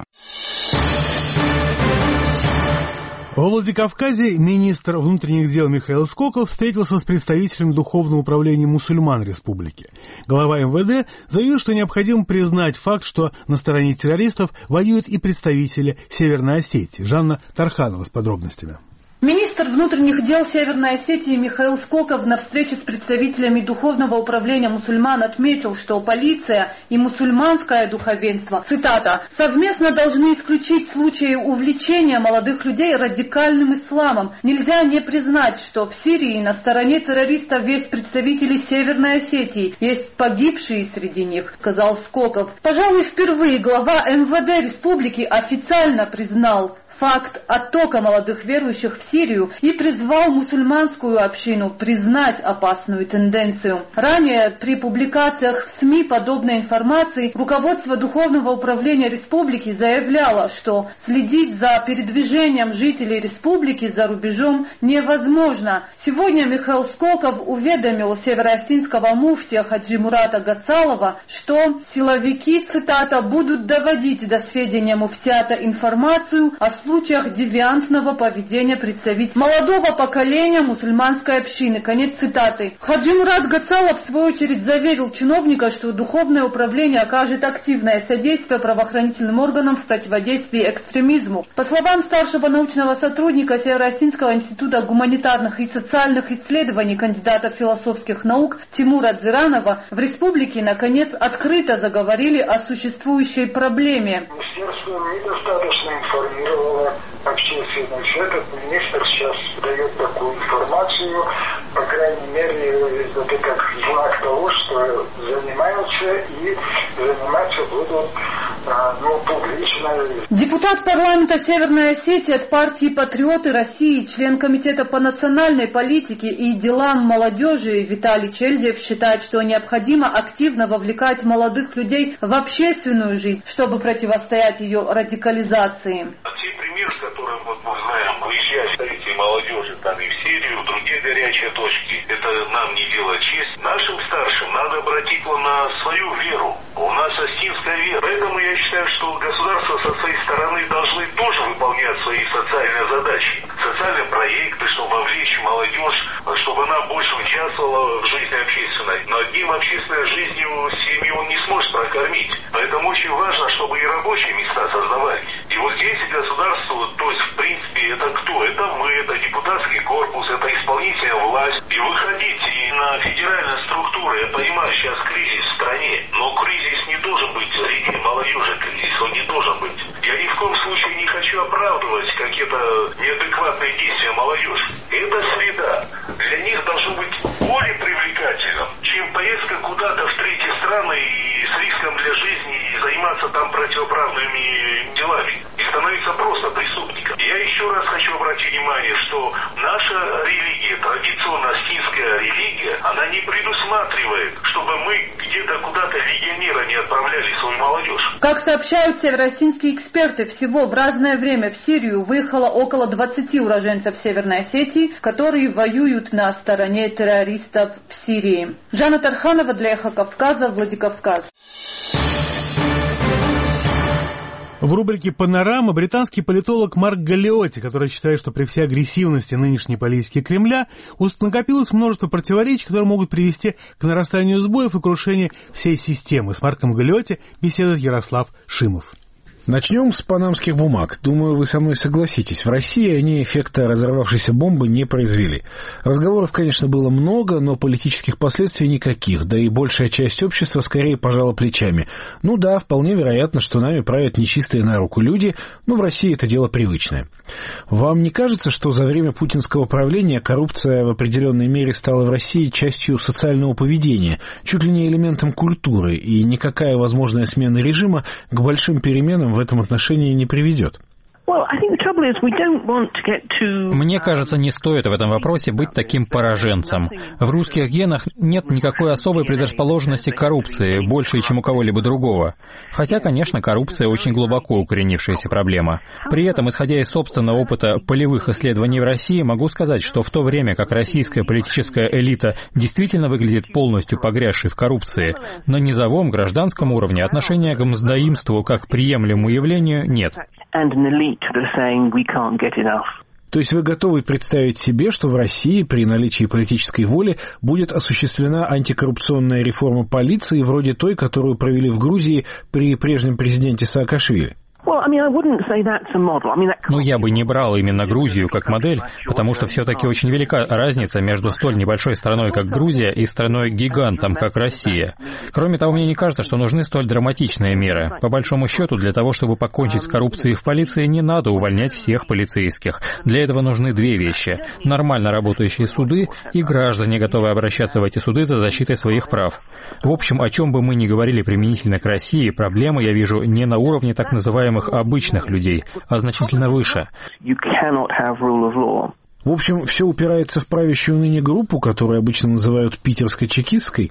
S1: Во Владикавказе министр внутренних дел Михаил Скоков встретился с представителем Духовного управления мусульман республики. Глава эм вэ дэ заявил, что необходимо признать факт, что на стороне террористов воюют и представители Северной Осетии. Жанна Тарханова с подробностями.
S4: Министр внутренних дел Северной Осетии Михаил Скоков на встрече с представителями Духовного управления мусульман отметил, что полиция и мусульманское духовенство, цитата, «совместно должны исключить случаи увлечения молодых людей радикальным исламом. Нельзя не признать, что в Сирии на стороне террористов есть представители Северной Осетии, есть погибшие среди них», сказал Скоков. Пожалуй, впервые глава эм вэ дэ республики официально признал факт оттока молодых верующих в Сирию и призвал мусульманскую общину признать опасную тенденцию. Ранее при публикациях в СМИ подобной информации руководство Духовного управления республики заявляло, что следить за передвижением жителей республики за рубежом невозможно. Сегодня Михаил Скоков уведомил североосетинского муфтия Хаджи Мурата Гацалова, что силовики, цитата, будут доводить до сведения муфтиата информацию о в случаях девиантного поведения представителей молодого поколения мусульманской общины. Конец цитаты. Хаджи Мурат Гацалов в свою очередь заверил чиновника, что Духовное управление окажет активное содействие правоохранительным органам в противодействии экстремизму. По словам старшего научного сотрудника Североосетинского института гуманитарных и социальных исследований, кандидата философских наук Тимура Дзиранова, в республике наконец открыто заговорили о существующей проблеме.
S8: Министерство недостаточно информировало общественность. Этот министр сейчас дает такую информацию, по крайней мере, это как знак того, что занимаются и заниматься будут ну, публично.
S4: Депутат парламента Северной Осетии от партии «Патриоты России», член комитета по национальной политике и делам молодежи Виталий Чельдев считает, что необходимо активно вовлекать молодых людей в общественную жизнь, чтобы противостоять ее радикализации.
S11: Те примеры, которые вот мы знаем, выезжая представители молодежи там и в Сирию, в другие горячие точки. Это нам не делает честь. Нашим старшим надо обратить на свою веру. У нас остинская вера. Поэтому я считаю, что государство со своей стороны должны тоже выполнять свои социальные задачи. Социальные проекты, чтобы вовлечь молодежь, чтобы она больше участвовала в жизни общественной. Но одним общественной жизнью семью он не сможет прокормить. Поэтому очень важно, чтобы и рабочие места создавались. И вот здесь государство, то есть в принципе это кто? Это мы, это депутатский корпус, это исполнительная власть. И выходить и на федеральные структуры, я понимаю, сейчас кризис в стране, но кризис не должен быть среди молодежи, кризис он не должен быть. Я ни в коем случае не хочу оправдывать какие-то неадекватные действия молодежи. Это среда для них должно быть более привлекательным, чем поездка куда-то в третьи страны и с риском для жизни и заниматься там противоправными делами и становиться просто преступником. Я еще раз хочу обратить внимание, что наша религия, традиционно остинская религия, она не предусматривает, чтобы мы где-то куда-то легионера не отправляли свою молодежь.
S4: Как сообщают североостинские эксперты, всего в разное время в Сирию выехало около двадцати уроженцев Северной Осетии, которые воюют на стороне террористов в Сирии. Жанна Тарханова для Эхо Кавказа, Владикавказ.
S1: В рубрике «Панорама» британский политолог Марк Галлиотти, который считает, что при всей агрессивности нынешней политики Кремля накопилось множество противоречий, которые могут привести к нарастанию сбоев и крушению всей системы. С Марком Галлиотти беседует Ярослав Шимов.
S12: Начнем с панамских бумаг. Думаю, вы со мной согласитесь. В России они эффекта разорвавшейся бомбы не произвели. Разговоров, конечно, было много, но политических последствий никаких, да и большая часть общества скорее пожала плечами. Ну да, вполне вероятно, что нами правят нечистые на руку люди, но в России это дело привычное. Вам не кажется, что за время путинского правления коррупция в определенной мере стала в России частью социального поведения, чуть ли не элементом культуры, и никакая возможная смена режима к большим переменам в этом отношении не приведет?
S13: Мне кажется, не стоит в этом вопросе быть таким пораженцем. В русских генах нет никакой особой предрасположенности к коррупции, больше, чем у кого-либо другого. Хотя, конечно, коррупция очень глубоко укоренившаяся проблема. При этом, исходя из собственного опыта полевых исследований в России, могу сказать, что в то время как российская политическая элита действительно выглядит полностью погрязшей в коррупции, на низовом гражданском уровне отношения к мздоимству как к приемлемому явлению нет.
S12: То есть вы готовы представить себе, что в России при наличии политической воли будет осуществлена антикоррупционная реформа полиции вроде той, которую провели в Грузии при прежнем президенте Саакашвили?
S13: Ну, я бы не брал именно Грузию как модель, потому что все-таки очень велика разница между столь небольшой страной, как Грузия, и страной-гигантом, как Россия. Кроме того, мне не кажется, что нужны столь драматичные меры. По большому счету, для того, чтобы покончить с коррупцией в полиции, не надо увольнять всех полицейских. Для этого нужны две вещи. Нормально работающие суды и граждане, готовые обращаться в эти суды за защитой своих прав. В общем, о чем бы мы ни говорили применительно к России, проблемы я вижу не на уровне так называемых обычных людей, а значительно выше.
S12: В общем, все упирается в правящую ныне группу, которую обычно называют питерско-чекистской?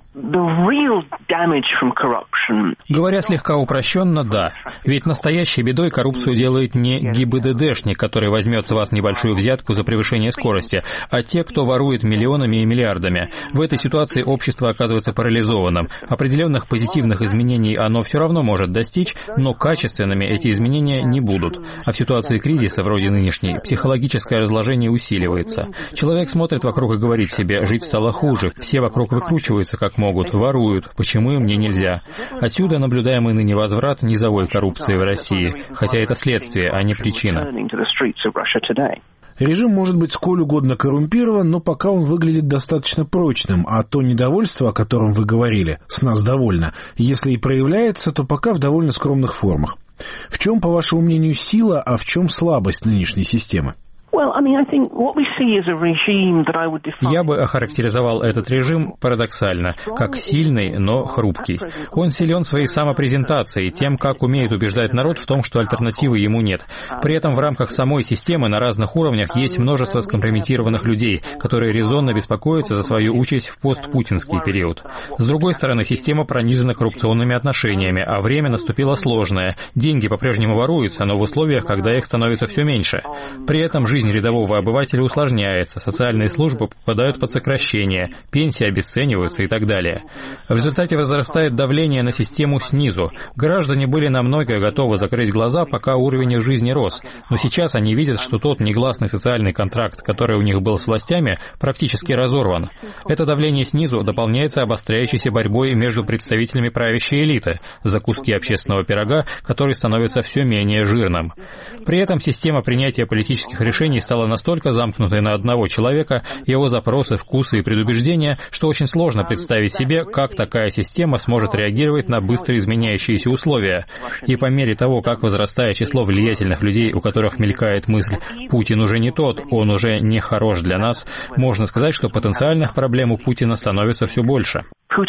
S13: Говоря слегка упрощенно, да. Ведь настоящей бедой коррупцию делает не ГИБДДшник, который возьмет с вас небольшую взятку за превышение скорости, а те, кто ворует миллионами и миллиардами. В этой ситуации общество оказывается парализованным. Определенных позитивных изменений оно все равно может достичь, но качественными эти изменения не будут. А в ситуации кризиса, вроде нынешней, психологическое разложение усиливается. Человек смотрит вокруг и говорит себе: жить стало хуже, все вокруг выкручиваются как могут, воруют, почему и мне нельзя. Отсюда наблюдаемый ныне возврат низовой коррупции в России, хотя это следствие, а не причина.
S12: Режим может быть сколь угодно коррумпирован, но пока он выглядит достаточно прочным, а то недовольство, о котором вы говорили, с нас довольно, если и проявляется, то пока в довольно скромных формах. В чем, по вашему мнению, сила, а в чем слабость нынешней системы?
S13: Я бы охарактеризовал этот режим парадоксально, как сильный, но хрупкий. Он силен своей самопрезентацией, тем, как умеет убеждать народ в том, что альтернативы ему нет. При этом в рамках самой системы на разных уровнях есть множество скомпрометированных людей, которые резонно беспокоятся за свою участь в постпутинский период. С другой стороны, система пронизана коррупционными отношениями, а время наступило сложное. Деньги по-прежнему воруются, но в условиях, когда их становится все меньше. При этом жизнь жизнь рядового обывателя усложняется, социальные службы попадают под сокращение, пенсии обесцениваются и так далее. В результате возрастает давление на систему снизу. Граждане были на многое готовы закрыть глаза, пока уровень их жизни рос, но сейчас они видят, что тот негласный социальный контракт, который у них был с властями, практически разорван. Это давление снизу дополняется обостряющейся борьбой между представителями правящей элиты за куски общественного пирога, который становится все менее жирным. При этом система принятия политических решений стала настолько замкнутой на одного человека, его запросы, вкусы и предубеждения, что очень сложно представить себе, как такая система сможет реагировать на быстро изменяющиеся условия. И по мере того, как возрастает число влиятельных людей, у которых мелькает мысль «Путин уже не тот, он уже не хорош для нас», можно сказать, что потенциальных проблем у Путина становится все больше.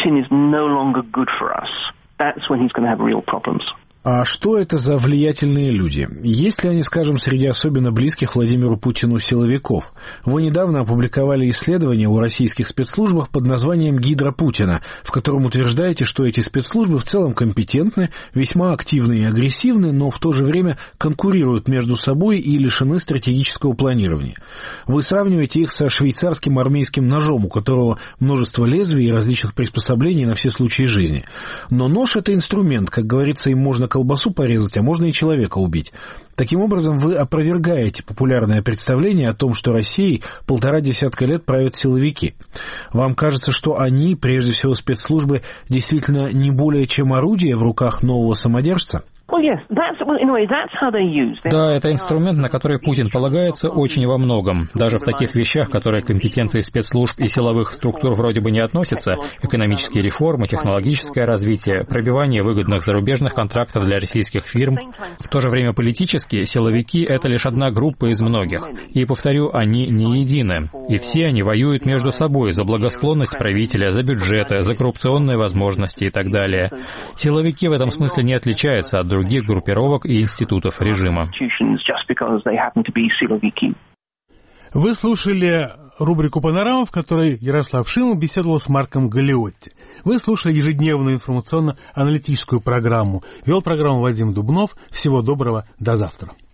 S12: А что это за влиятельные люди? Есть ли они, скажем, среди особенно близких Владимиру Путину силовиков? Вы недавно опубликовали исследование о российских спецслужбах под названием «Гидра Путина», в котором утверждаете, что эти спецслужбы в целом компетентны, весьма активны и агрессивны, но в то же время конкурируют между собой и лишены стратегического планирования. Вы сравниваете их со швейцарским армейским ножом, у которого множество лезвий и различных приспособлений на все случаи жизни. Но нож — это инструмент, как говорится, им можно колбасу порезать, а можно и человека убить. Таким образом, вы опровергаете популярное представление о том, что Россией полтора десятка лет правят силовики. Вам кажется, что они, прежде всего спецслужбы, действительно не более чем орудие в руках нового самодержца?
S13: Да, это инструмент, на который Путин полагается очень во многом. Даже в таких вещах, которые к компетенции спецслужб и силовых структур вроде бы не относятся, экономические реформы, технологическое развитие, пробивание выгодных зарубежных контрактов для российских фирм. В то же время политически силовики — это лишь одна группа из многих. И, повторю, они не едины. И все они воюют между собой за благосклонность правителя, за бюджеты, за коррупционные возможности и так далее. Силовики в этом смысле не отличаются от других группировок и институтов режима.
S1: Вы слушали рубрику «Панорама», в которой Ярослав Шимов беседовал с Марком Галиотти. Вы слушали ежедневную информационно-аналитическую программу. Вел программу Вадим Дубнов. Всего доброго, до завтра.